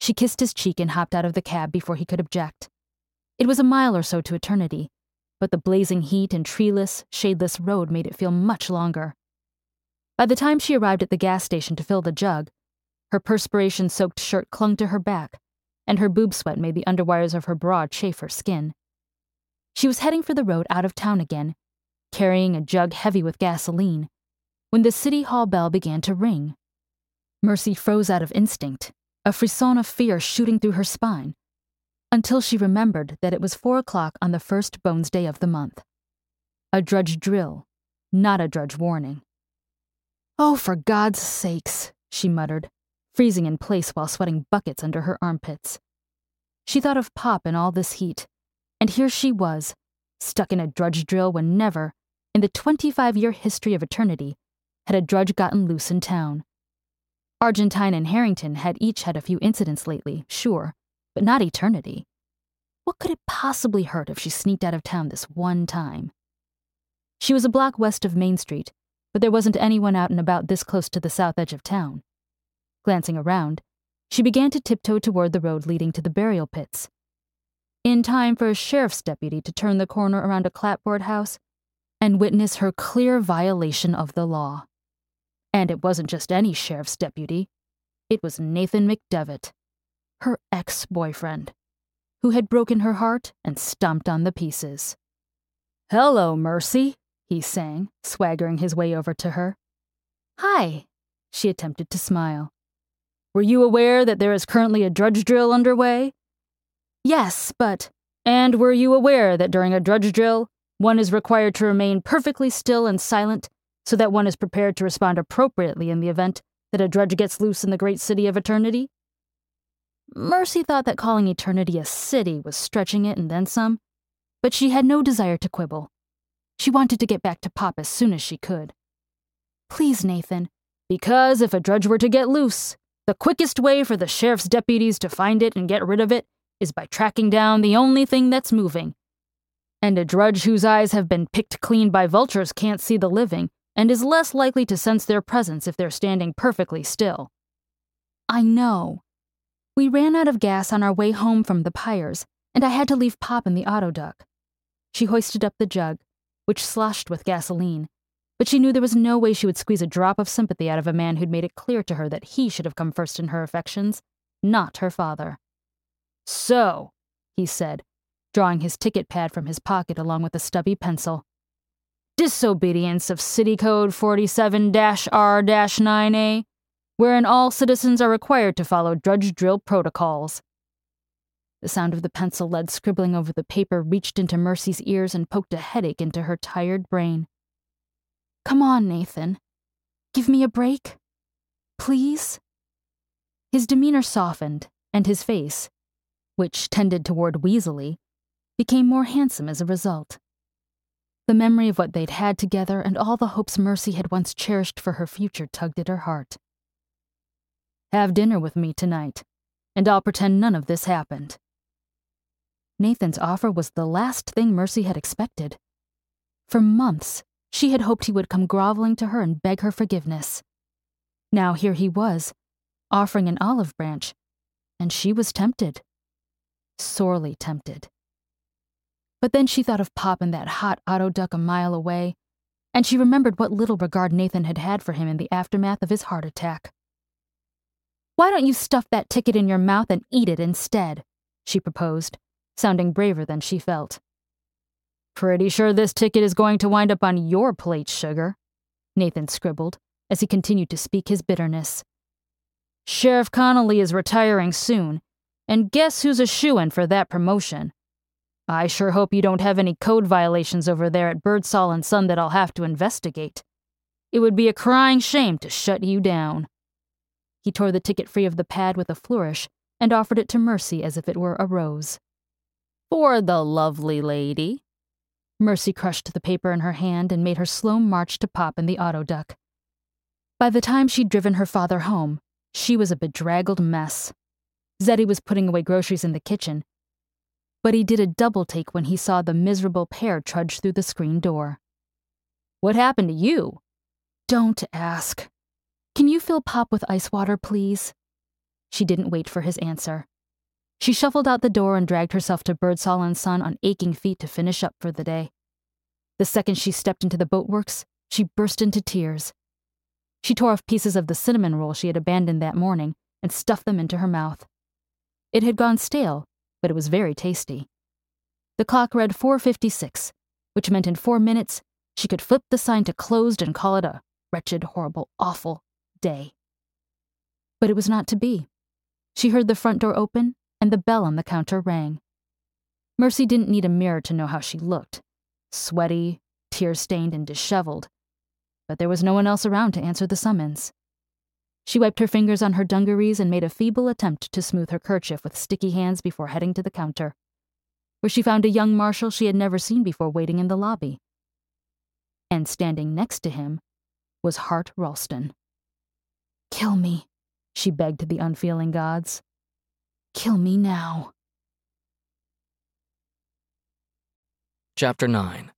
B: She kissed his cheek and hopped out of the cab before he could object. It was a mile or so to Eternity, but the blazing heat and treeless, shadeless road made it feel much longer. By the time she arrived at the gas station to fill the jug, her perspiration-soaked shirt clung to her back, and her boob sweat made the underwires of her bra chafe her skin. She was heading for the road out of town again, carrying a jug heavy with gasoline, when the city hall bell began to ring. Mercy froze out of instinct, a frisson of fear shooting through her spine, until she remembered that it was four o'clock on the first Bones Day of the month. A drudge drill, not a drudge warning. "Oh, for God's sakes," she muttered, freezing in place while sweating buckets under her armpits. She thought of Pop in all this heat, and here she was, stuck in a drudge drill when never, in the twenty-five-year history of Eternity, had a drudge gotten loose in town. Argentine and Harrington had each had a few incidents lately, sure, but not Eternity. What could it possibly hurt if she sneaked out of town this one time? She was a block west of Main Street, but there wasn't anyone out and about this close to the south edge of town. Glancing around, she began to tiptoe toward the road leading to the burial pits. In time for a sheriff's deputy to turn the corner around a clapboard house and witness her clear violation of the law. And it wasn't just any sheriff's deputy. It was Nathan McDevitt, her ex-boyfriend, who had broken her heart and stomped on the pieces. "Hello, Mercy," he sang, swaggering his way over to her. "Hi," she attempted to smile. "Were you aware that there is currently a drudge drill underway?" "Yes, but—" "And were you aware that during a drudge drill, one is required to remain perfectly still and silent so that one is prepared to respond appropriately in the event that a drudge gets loose in the great city of Eternity?" Mercy thought that calling Eternity a city was stretching it and then some, but she had no desire to quibble. She wanted to get back to Pop as soon as she could. "Please, Nathan." "Because if a drudge were to get loose, the quickest way for the sheriff's deputies to find it and get rid of it is by tracking down the only thing that's moving. And a drudge whose eyes have been picked clean by vultures can't see the living and is less likely to sense their presence if they're standing perfectly still." "I know. We ran out of gas on our way home from the Pyres, and I had to leave Pop in the autoduck." She hoisted up the jug, which sloshed with gasoline, but she knew there was no way she would squeeze a drop of sympathy out of a man who'd made it clear to her that he should have come first in her affections, not her father. "So," he said, drawing his ticket pad from his pocket along with a stubby pencil. "Disobedience of City Code forty-seven R nine A, wherein all citizens are required to follow drudge drill protocols." The sound of the pencil lead scribbling over the paper reached into Mercy's ears and poked a headache into her tired brain. "Come on, Nathan. Give me a break. Please?" His demeanor softened, and his face, which tended toward weaselly, became more handsome as a result. The memory of what they'd had together and all the hopes Mercy had once cherished for her future tugged at her heart. "Have dinner with me tonight, and I'll pretend none of this happened." Nathan's offer was the last thing Mercy had expected. For months, she had hoped he would come groveling to her and beg her forgiveness. Now here he was, offering an olive branch, and she was tempted. Sorely tempted. But then she thought of Pop in that hot autoduck a mile away, and she remembered what little regard Nathan had had for him in the aftermath of his heart attack. "Why don't you stuff that ticket in your mouth and eat it instead?" she proposed, sounding braver than she felt. "Pretty sure this ticket is going to wind up on your plate, sugar," Nathan scribbled, as he continued to speak his bitterness. "Sheriff Connolly is retiring soon, and guess who's a shoo-in for that promotion? I sure hope you don't have any code violations over there at Birdsall and Son that I'll have to investigate. It would be a crying shame to shut you down." He tore the ticket free of the pad with a flourish and offered it to Mercy as if it were a rose. "For the lovely lady." Mercy crushed the paper in her hand and made her slow march to Pop in the autoduck. By the time she'd driven her father home, she was a bedraggled mess. Zeddy was putting away groceries in the kitchen, but he did a double-take when he saw the miserable pair trudge through the screen door. "What happened to you?" "Don't ask. Can you fill Pop with ice water, please?" She didn't wait for his answer. She shuffled out the door and dragged herself to Birdsall and Son on aching feet to finish up for the day. The second she stepped into the boatworks, she burst into tears. She tore off pieces of the cinnamon roll she had abandoned that morning and stuffed them into her mouth. It had gone stale, but it was very tasty. The clock read four fifty-six, which meant in four minutes she could flip the sign to closed and call it a wretched, horrible, awful day. But it was not to be. She heard the front door open and the bell on the counter rang. Mercy didn't need a mirror to know how she looked. Sweaty, tear-stained, and disheveled. But there was no one else around to answer the summons. She wiped her fingers on her dungarees and made a feeble attempt to smooth her kerchief with sticky hands before heading to the counter, where she found a young marshal she had never seen before waiting in the lobby. And standing next to him was Hart Ralston. "Kill me," she begged the unfeeling gods. "Kill me now."
A: Chapter nine.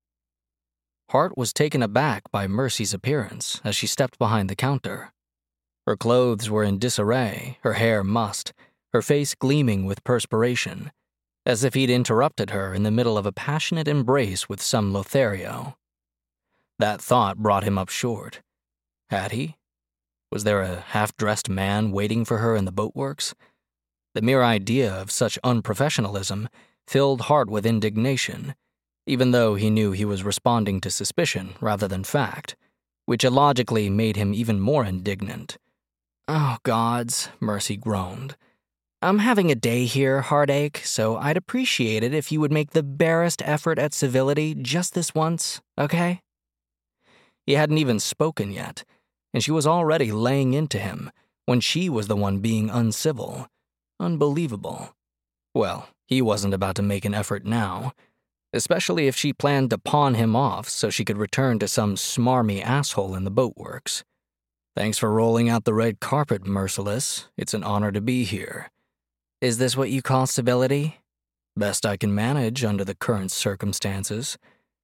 A: Hart was taken aback by Mercy's appearance as she stepped behind the counter. Her clothes were in disarray, her hair mussed, her face gleaming with perspiration, as if he'd interrupted her in the middle of a passionate embrace with some Lothario. That thought brought him up short. Had he? Was there a half-dressed man waiting for her in the boatworks? The mere idea of such unprofessionalism filled Hart with indignation, even though he knew he was responding to suspicion rather than fact, which illogically made him even more indignant. "Oh, gods," Mercy groaned. "I'm having a day here, Heartache, so I'd appreciate it if you would make the barest effort at civility just this once, okay?" He hadn't even spoken yet, and she was already laying into him when she was the one being uncivil. Unbelievable. Well, he wasn't about to make an effort now, especially if she planned to pawn him off so she could return to some smarmy asshole in the boatworks. "Thanks for rolling out the red carpet, Merciless. It's an honor to be here. Is this what you call civility?" "Best I can manage under the current circumstances."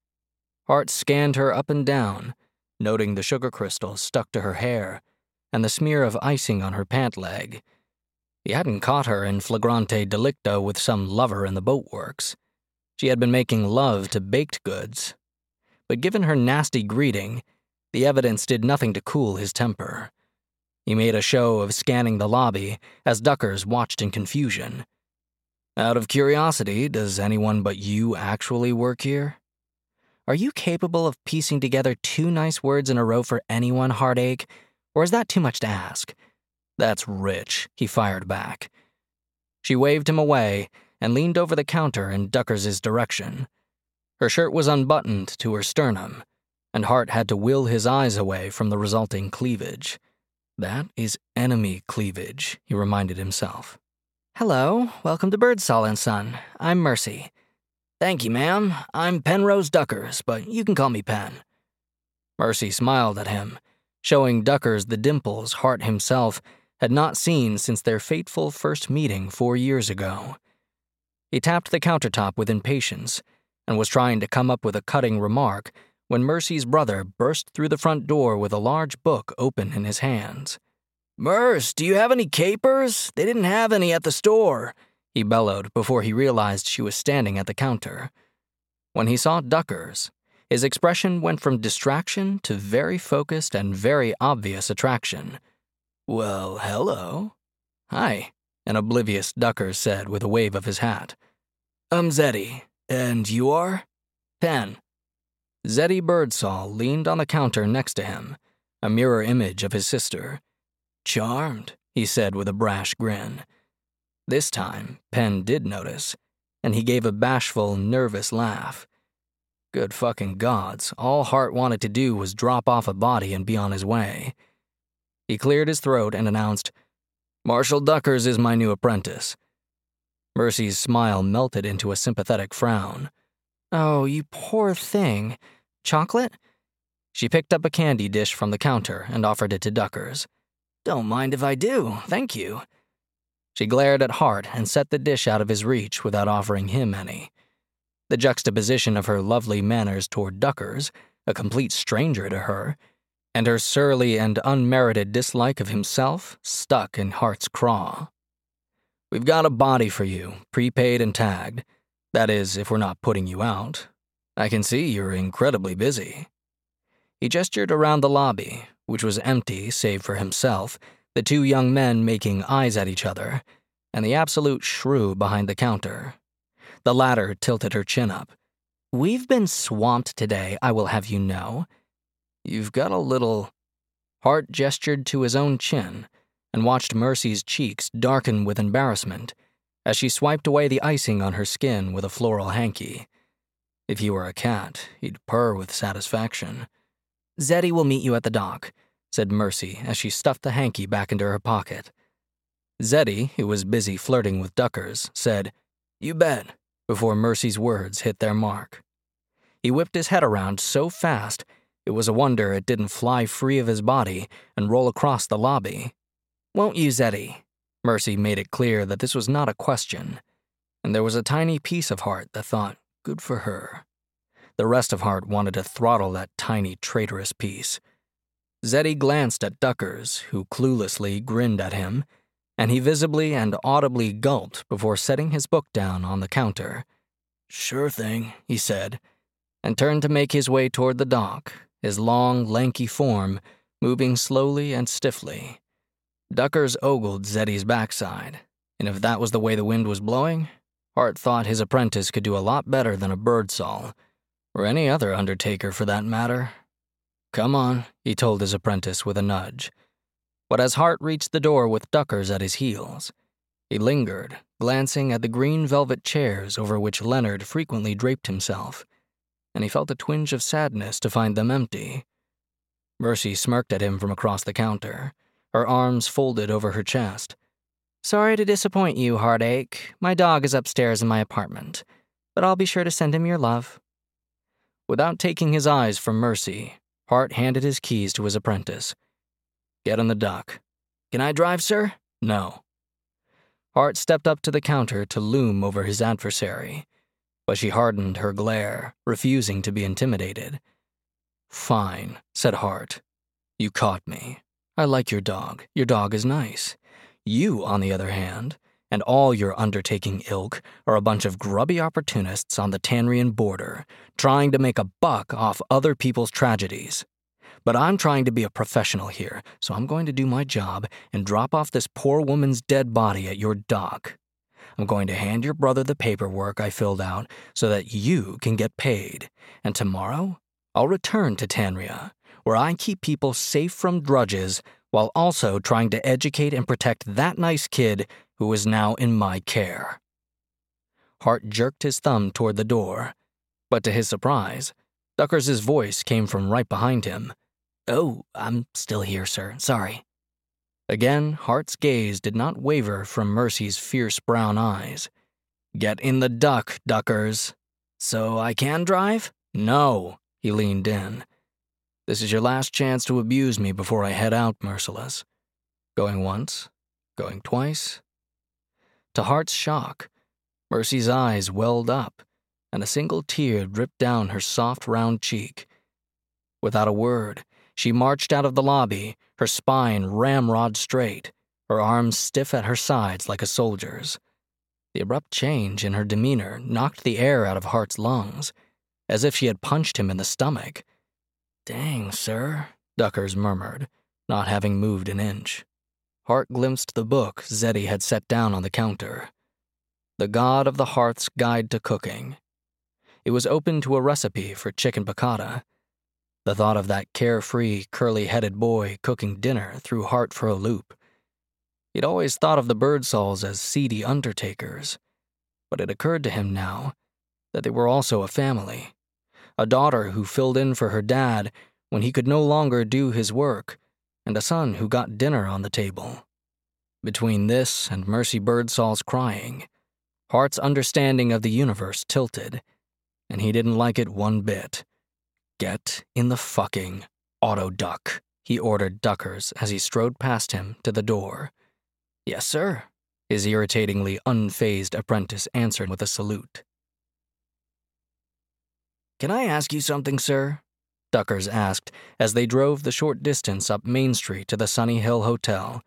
A: Hart scanned her up and down, noting the sugar crystals stuck to her hair and the smear of icing on her pant leg. He hadn't caught her in flagrante delicto with some lover in the boatworks. She had been making love to baked goods. But given her nasty greeting, the evidence did nothing to cool his temper. He made a show of scanning the lobby as Duckers watched in confusion. "Out of curiosity, does anyone but you actually work here? Are you capable of piecing together two nice words in a row for anyone, Heartache? Or is that too much to ask?" "That's rich," he fired back. She waved him away and leaned over the counter in Duckers' direction. Her shirt was unbuttoned to her sternum, and Hart had to will his eyes away from the resulting cleavage. That is enemy cleavage, he reminded himself. "Hello, welcome to Birdsall and Son. I'm Mercy." "Thank you, ma'am. I'm Penrose Duckers, but you can call me Pen." Mercy smiled at him, showing Duckers the dimples Hart himself had not seen since their fateful first meeting four years ago. He tapped the countertop with impatience and was trying to come up with a cutting remark when Mercy's brother burst through the front door with a large book open in his hands. "Merce, do you have any capers? They didn't have any at the store," he bellowed before he realized she was standing at the counter. When he saw Duckers, his expression went from distraction to very focused and very obvious attraction. "Well, hello." "Hi," an oblivious Duckers said with a wave of his hat. "I'm Zeddy, and you are?" "Pen." Zeddy Birdsall leaned on the counter next to him, a mirror image of his sister. "Charmed," he said with a brash grin. This time, Pen did notice, and he gave a bashful, nervous laugh. Good fucking gods, all Hart wanted to do was drop off a body and be on his way. He cleared his throat and announced, "Marshal Duckers is my new apprentice." Mercy's smile melted into a sympathetic frown. "Oh, you poor thing. Chocolate?" She picked up a candy dish from the counter and offered it to Duckers. "Don't mind if I do, thank you." She glared at Hart and set the dish out of his reach without offering him any. The juxtaposition of her lovely manners toward Duckers, a complete stranger to her, and her surly and unmerited dislike of himself stuck in Hart's craw. "We've got a body for you, prepaid and tagged. That is, if we're not putting you out. I can see you're incredibly busy." He gestured around the lobby, which was empty save for himself, the two young men making eyes at each other, and the absolute shrew behind the counter. The latter tilted her chin up. "We've been swamped today, I will have you know." "You've got a little—" Hart gestured to his own chin and watched Mercy's cheeks darken with embarrassment as she swiped away the icing on her skin with a floral hanky. If he were a cat, he'd purr with satisfaction. "Zeddy will meet you at the dock," said Mercy as she stuffed the hanky back into her pocket. Zeddy, who was busy flirting with Duckers, said, "You bet," before Mercy's words hit their mark. He whipped his head around so fast, it was a wonder it didn't fly free of his body and roll across the lobby. "Won't you, Zeddy?" Mercy made it clear that this was not a question, and there was a tiny piece of Hart that thought, good for her. The rest of Hart wanted to throttle that tiny traitorous piece. Zeddy glanced at Duckers, who cluelessly grinned at him, and he visibly and audibly gulped before setting his book down on the counter. "Sure thing," he said, and turned to make his way toward the dock, his long, lanky form moving slowly and stiffly. Duckers ogled Zeddy's backside, and if that was the way the wind was blowing, Hart thought his apprentice could do a lot better than a Birdsall, or any other undertaker for that matter. "Come on," he told his apprentice with a nudge. But as Hart reached the door with Duckers at his heels, he lingered, glancing at the green velvet chairs over which Leonard frequently draped himself, and he felt a twinge of sadness to find them empty. Mercy smirked at him from across the counter, her arms folded over her chest. "Sorry to disappoint you, Heartache. My dog is upstairs in my apartment, but I'll be sure to send him your love." Without taking his eyes from Mercy, Hart handed his keys to his apprentice. "Get on the dock." "Can I drive, sir?" "No." Hart stepped up to the counter to loom over his adversary, but she hardened her glare, refusing to be intimidated. "Fine," said Hart. "You caught me. I like your dog. Your dog is nice. You, on the other hand, and all your undertaking ilk are a bunch of grubby opportunists on the Tanrian border, trying to make a buck off other people's tragedies. But I'm trying to be a professional here, so I'm going to do my job and drop off this poor woman's dead body at your dock. I'm going to hand your brother the paperwork I filled out so that you can get paid, and tomorrow I'll return to Tanria, where I keep people safe from drudges while also trying to educate and protect that nice kid who is now in my care." Hart jerked his thumb toward the door, but to his surprise, Duckers' voice came from right behind him. "Oh, I'm still here, sir. Sorry." Again, Hart's gaze did not waver from Mercy's fierce brown eyes. "Get in the duck, Duckers." "So I can drive?" "No." He leaned in. "This is your last chance to abuse me before I head out, Merciless. Going once, going twice." To Hart's shock, Mercy's eyes welled up, and a single tear dripped down her soft, round cheek. Without a word, she marched out of the lobby, her spine ramrod straight, her arms stiff at her sides like a soldier's. The abrupt change in her demeanor knocked the air out of Hart's lungs, as if she had punched him in the stomach. "Dang, sir," Duckers murmured, not having moved an inch. Hart glimpsed the book Zeddy had set down on the counter. The God of the Hearth's Guide to Cooking. It was open to a recipe for chicken piccata. The thought of that carefree, curly-headed boy cooking dinner threw Hart for a loop. He'd always thought of the Birdsalls as seedy undertakers, but it occurred to him now that they were also a family. A daughter who filled in for her dad when he could no longer do his work, and a son who got dinner on the table. Between this and Mercy Birdsall's crying, Hart's understanding of the universe tilted, and he didn't like it one bit. "Get in the fucking auto-duck," he ordered Duckers as he strode past him to the door. "Yes, sir," his irritatingly unfazed apprentice answered with a salute. "Can I ask you something, sir?" Duckers asked as they drove the short distance up Main Street to the Sunny Hill Hotel.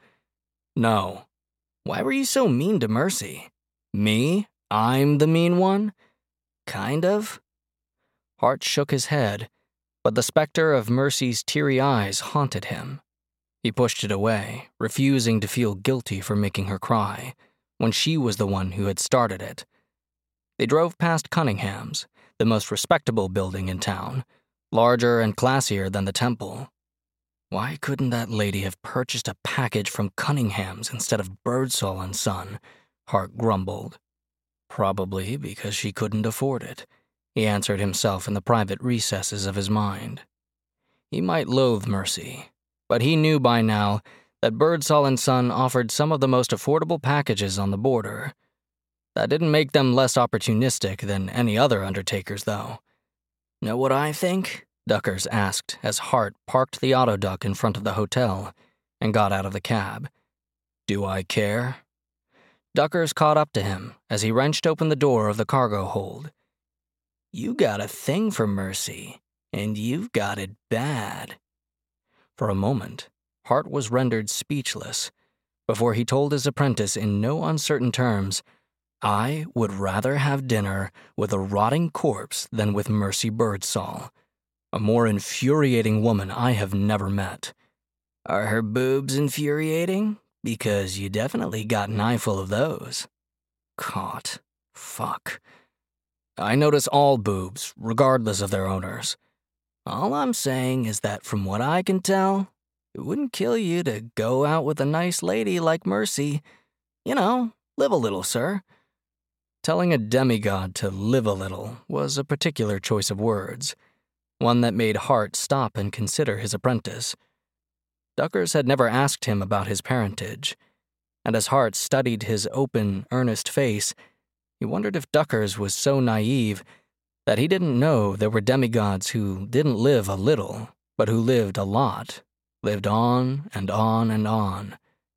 A: No. Why were you so mean to Mercy? Me? I'm the mean one? Kind of? Hart shook his head, but the specter of Mercy's teary eyes haunted him. He pushed it away, refusing to feel guilty for making her cry, when she was the one who had started it. They drove past Cunningham's, the most respectable building in town, larger and classier than the Temple. Why couldn't that lady have purchased a package from Cunningham's instead of Birdsall and Son? Hart grumbled. Probably because she couldn't afford it, he answered himself in the private recesses of his mind. He might loathe Mercy, but he knew by now that Birdsall and Son offered some of the most affordable packages on the border. That didn't make them less opportunistic than any other undertakers, though. Know what I think? Duckers asked as Hart parked the autoduck in front of the hotel and got out of the cab. Do I care? Duckers caught up to him as he wrenched open the door of the cargo hold. You got a thing for Mercy, and you've got it bad. For a moment, Hart was rendered speechless before he told his apprentice in no uncertain terms, I would rather have dinner with a rotting corpse than with Mercy Birdsall. A more infuriating woman I have never met. Are her boobs infuriating? Because you definitely got an eyeful of those. Caught. Fuck. I notice all boobs, regardless of their owners. All I'm saying is that from what I can tell, it wouldn't kill you to go out with a nice lady like Mercy. You know, live a little, sir. Telling a demigod to live a little was a particular choice of words, one that made Hart stop and consider his apprentice. Duckers had never asked him about his parentage, and as Hart studied his open, earnest face, he wondered if Duckers was so naive that he didn't know there were demigods who didn't live a little, but who lived a lot, lived on and on and on.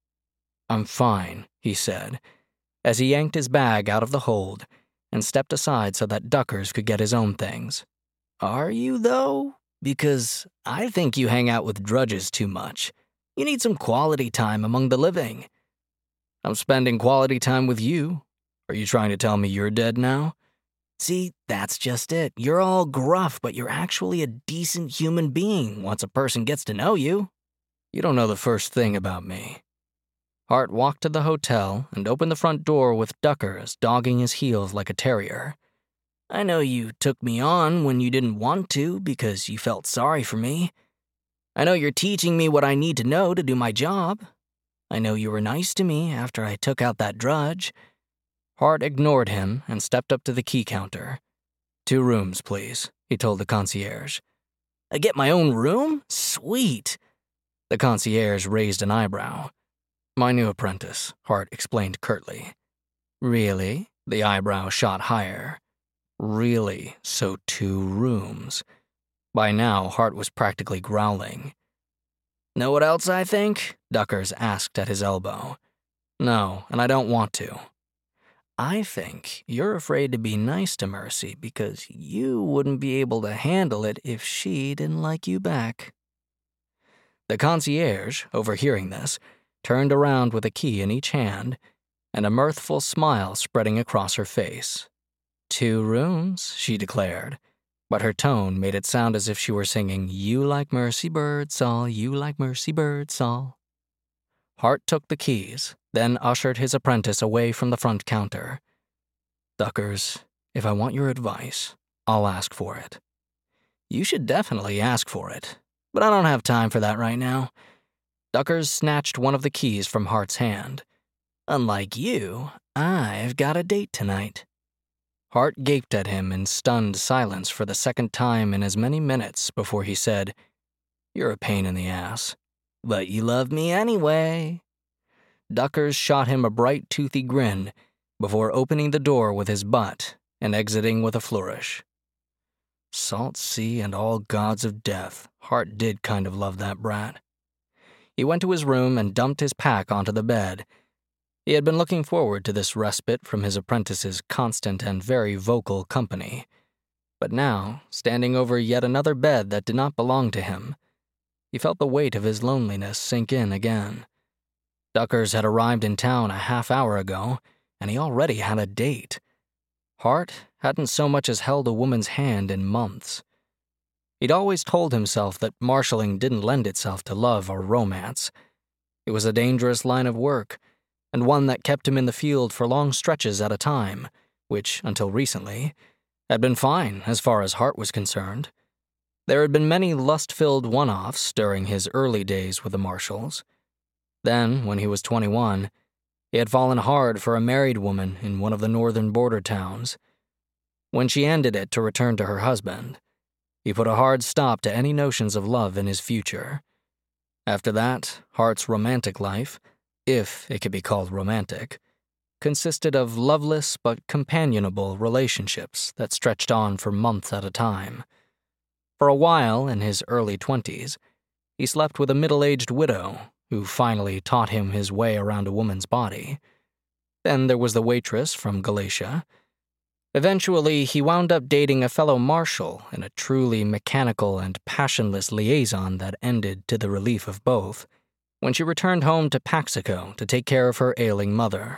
A: I'm fine, he said, as he yanked his bag out of the hold and stepped aside so that Duckers could get his own things. Are you, though? Because I think you hang out with drudges too much. You need some quality time among the living. I'm spending quality time with you. Are you trying to tell me you're dead now? See, that's just it. You're all gruff, but you're actually a decent human being once a person gets to know you. You don't know the first thing about me. Hart walked to the hotel and opened the front door with Duckers dogging his heels like a terrier. I know you took me on when you didn't want to because you felt sorry for me. I know you're teaching me what I need to know to do my job. I know you were nice to me after I took out that drudge. Hart ignored him and stepped up to the key counter. Two rooms, please, he told the concierge. I get my own room? Sweet. The concierge raised an eyebrow. My new apprentice, Hart explained curtly. Really? The eyebrow shot higher. Really, so two rooms. By now, Hart was practically growling. Know what else I think? Duckers asked at his elbow. No, and I don't want to. I think you're afraid to be nice to Mercy because you wouldn't be able to handle it if she didn't like you back. The concierge, overhearing this, turned around with a key in each hand and a mirthful smile spreading across her face. Two rooms, she declared, but her tone made it sound as if she were singing, You like Mercy Birdsall, you like Mercy Birdsall. Hart took the keys, then ushered his apprentice away from the front counter. Duckers, if I want your advice, I'll ask for it. You should definitely ask for it, but I don't have time for that right now. Duckers snatched one of the keys from Hart's hand. Unlike you, I've got a date tonight. Hart gaped at him in stunned silence for the second time in as many minutes before he said, You're a pain in the ass. But you love me anyway. Duckers shot him a bright, toothy grin before opening the door with his butt and exiting with a flourish. Salt sea and all gods of death, Hart did kind of love that brat. He went to his room and dumped his pack onto the bed. He had been looking forward to this respite from his apprentice's constant and very vocal company. But now, standing over yet another bed that did not belong to him, he felt the weight of his loneliness sink in again. Duckers had arrived in town a half hour ago, and he already had a date. Hart hadn't so much as held a woman's hand in months. He'd always told himself that marshalling didn't lend itself to love or romance. It was a dangerous line of work, and one that kept him in the field for long stretches at a time, which, until recently, had been fine as far as Hart was concerned. There had been many lust-filled one-offs during his early days with the Marshalls. Then, when he was twenty-one, he had fallen hard for a married woman in one of the northern border towns. When she ended it to return to her husband, he put a hard stop to any notions of love in his future. After that, Hart's romantic life, if it could be called romantic, consisted of loveless but companionable relationships that stretched on for months at a time. For a while, in his early twenties, he slept with a middle-aged widow who finally taught him his way around a woman's body. Then there was the waitress from Galatia. Eventually, he wound up dating a fellow marshal in a truly mechanical and passionless liaison that ended to the relief of both, when she returned home to Paxico to take care of her ailing mother.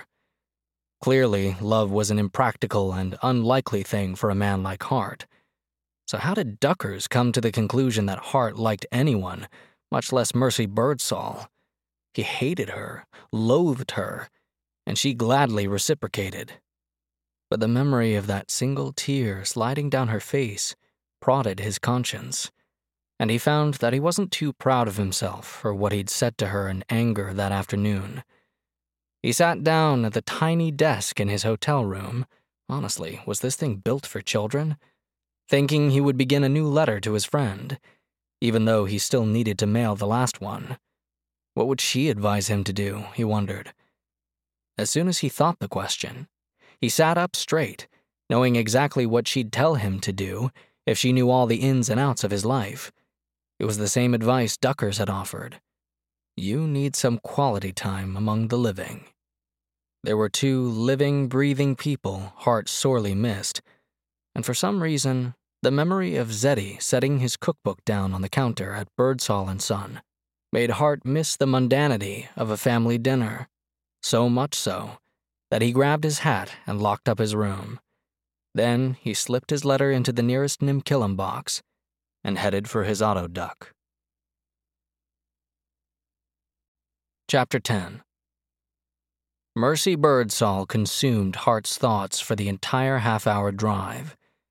A: Clearly, love was an impractical and unlikely thing for a man like Hart. So how did Duckers come to the conclusion that Hart liked anyone, much less Mercy Birdsall? He hated her, loathed her, and she gladly reciprocated. But the memory of that single tear sliding down her face prodded his conscience, and he found that he wasn't too proud of himself for what he'd said to her in anger that afternoon. He sat down at the tiny desk in his hotel room. Honestly, was this thing built for children? Thinking he would begin a new letter to his friend, even though he still needed to mail the last one. What would she advise him to do, he wondered. As soon as he thought the question, he sat up straight, knowing exactly what she'd tell him to do if she knew all the ins and outs of his life. It was the same advice Duckers had offered. You need some quality time among the living. There were two living, breathing people Hart sorely missed, and for some reason, the memory of Zeddy setting his cookbook down on the counter at Birdsall and Son made Hart miss the mundanity of a family dinner, so much so that he grabbed his hat and locked up his room. Then he slipped his letter into the nearest Nimkillam box and headed for his auto duck. Chapter ten. Mercy Birdsall consumed Hart's thoughts for the entire half-hour drive.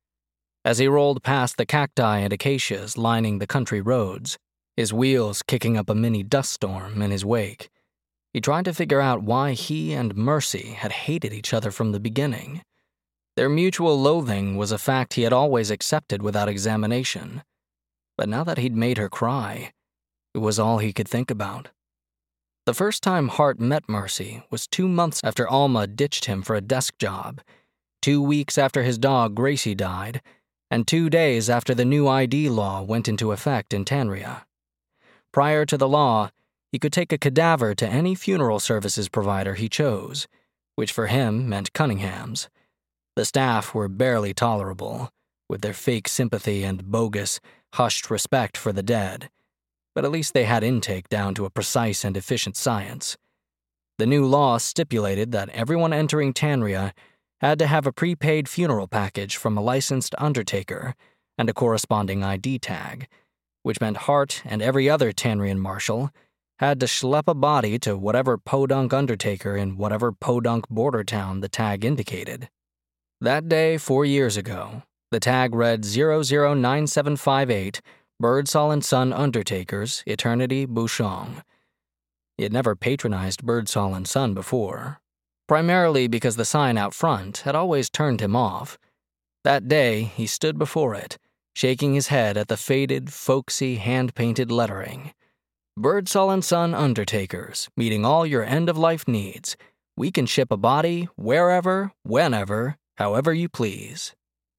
A: As he rolled past the cacti and acacias lining the country roads, his wheels kicking up a mini dust storm in his wake, he tried to figure out why he and Mercy had hated each other from the beginning. Their mutual loathing was a fact he had always accepted without examination. But now that he'd made her cry, it was all he could think about. The first time Hart met Mercy was two months after Alma ditched him for a desk job, two weeks after his dog Gracie died, and two days after the new I D law went into effect in Tanria. Prior to the law, he could take a cadaver to any funeral services provider he chose, which for him meant Cunningham's. The staff were barely tolerable, with their fake sympathy and bogus, hushed respect for the dead, but at least they had intake down to a precise and efficient science. The new law stipulated that everyone entering Tanria had to have a prepaid funeral package from a licensed undertaker and a corresponding I D tag, which meant Hart and every other Tanrian marshal had to schlep a body to whatever podunk undertaker in whatever podunk border town the tag indicated. That day, four years ago, the tag read zero zero nine seven five eight, Birdsall and Son Undertakers, Eternity, Bouchon. He had never patronized Birdsall and Son before, primarily because the sign out front had always turned him off. That day, he stood before it, shaking his head at the faded, folksy, hand-painted lettering. Birdsall and Son Undertakers, meeting all your end-of-life needs. We can ship a body wherever, whenever, however you please.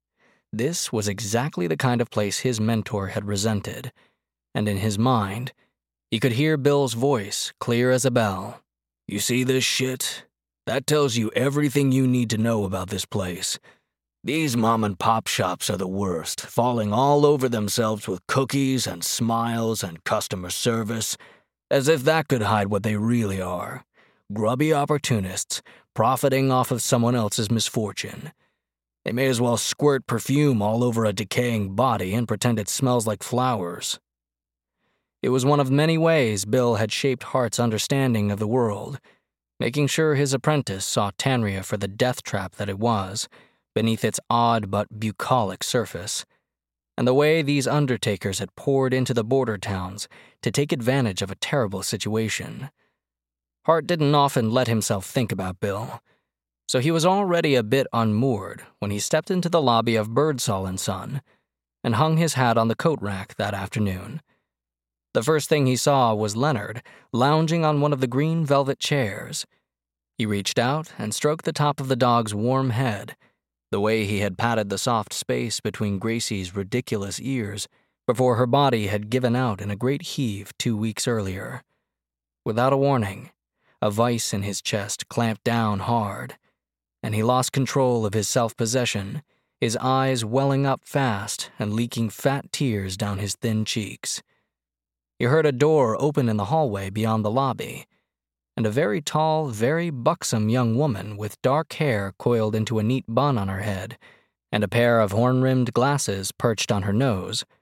A: This was exactly the kind of place his mentor had resented, and in his mind, he could hear Bill's voice clear as a bell. You see this shit? That tells you everything you need to know about this place. These mom-and-pop shops are the worst, falling all over themselves with cookies and smiles and customer service, as if that could hide what they really are. Grubby opportunists, profiting off of someone else's misfortune. They may as well squirt perfume all over a decaying body and pretend it smells like flowers. It was one of many ways Bill had shaped Hart's understanding of the world, making sure his apprentice saw Tanria for the death trap that it was, beneath its odd but bucolic surface, and the way these undertakers had poured into the border towns to take advantage of a terrible situation. Hart didn't often let himself think about Bill, so he was already a bit unmoored when he stepped into the lobby of Birdsall and Son and hung his hat on the coat rack that afternoon. The first thing he saw was Leonard lounging on one of the green velvet chairs. He reached out and stroked the top of the dog's warm head, the way he had patted the soft space between Gracie's ridiculous ears before her body had given out in a great heave two weeks earlier. Without a warning, a vice in his chest clamped down hard, and he lost control of his self-possession, his eyes welling up fast and leaking fat tears down his thin cheeks. He heard a door open in the hallway beyond the lobby, and a very tall, very buxom young woman with dark hair coiled into a neat bun on her head and a pair of horn-rimmed glasses perched on her nose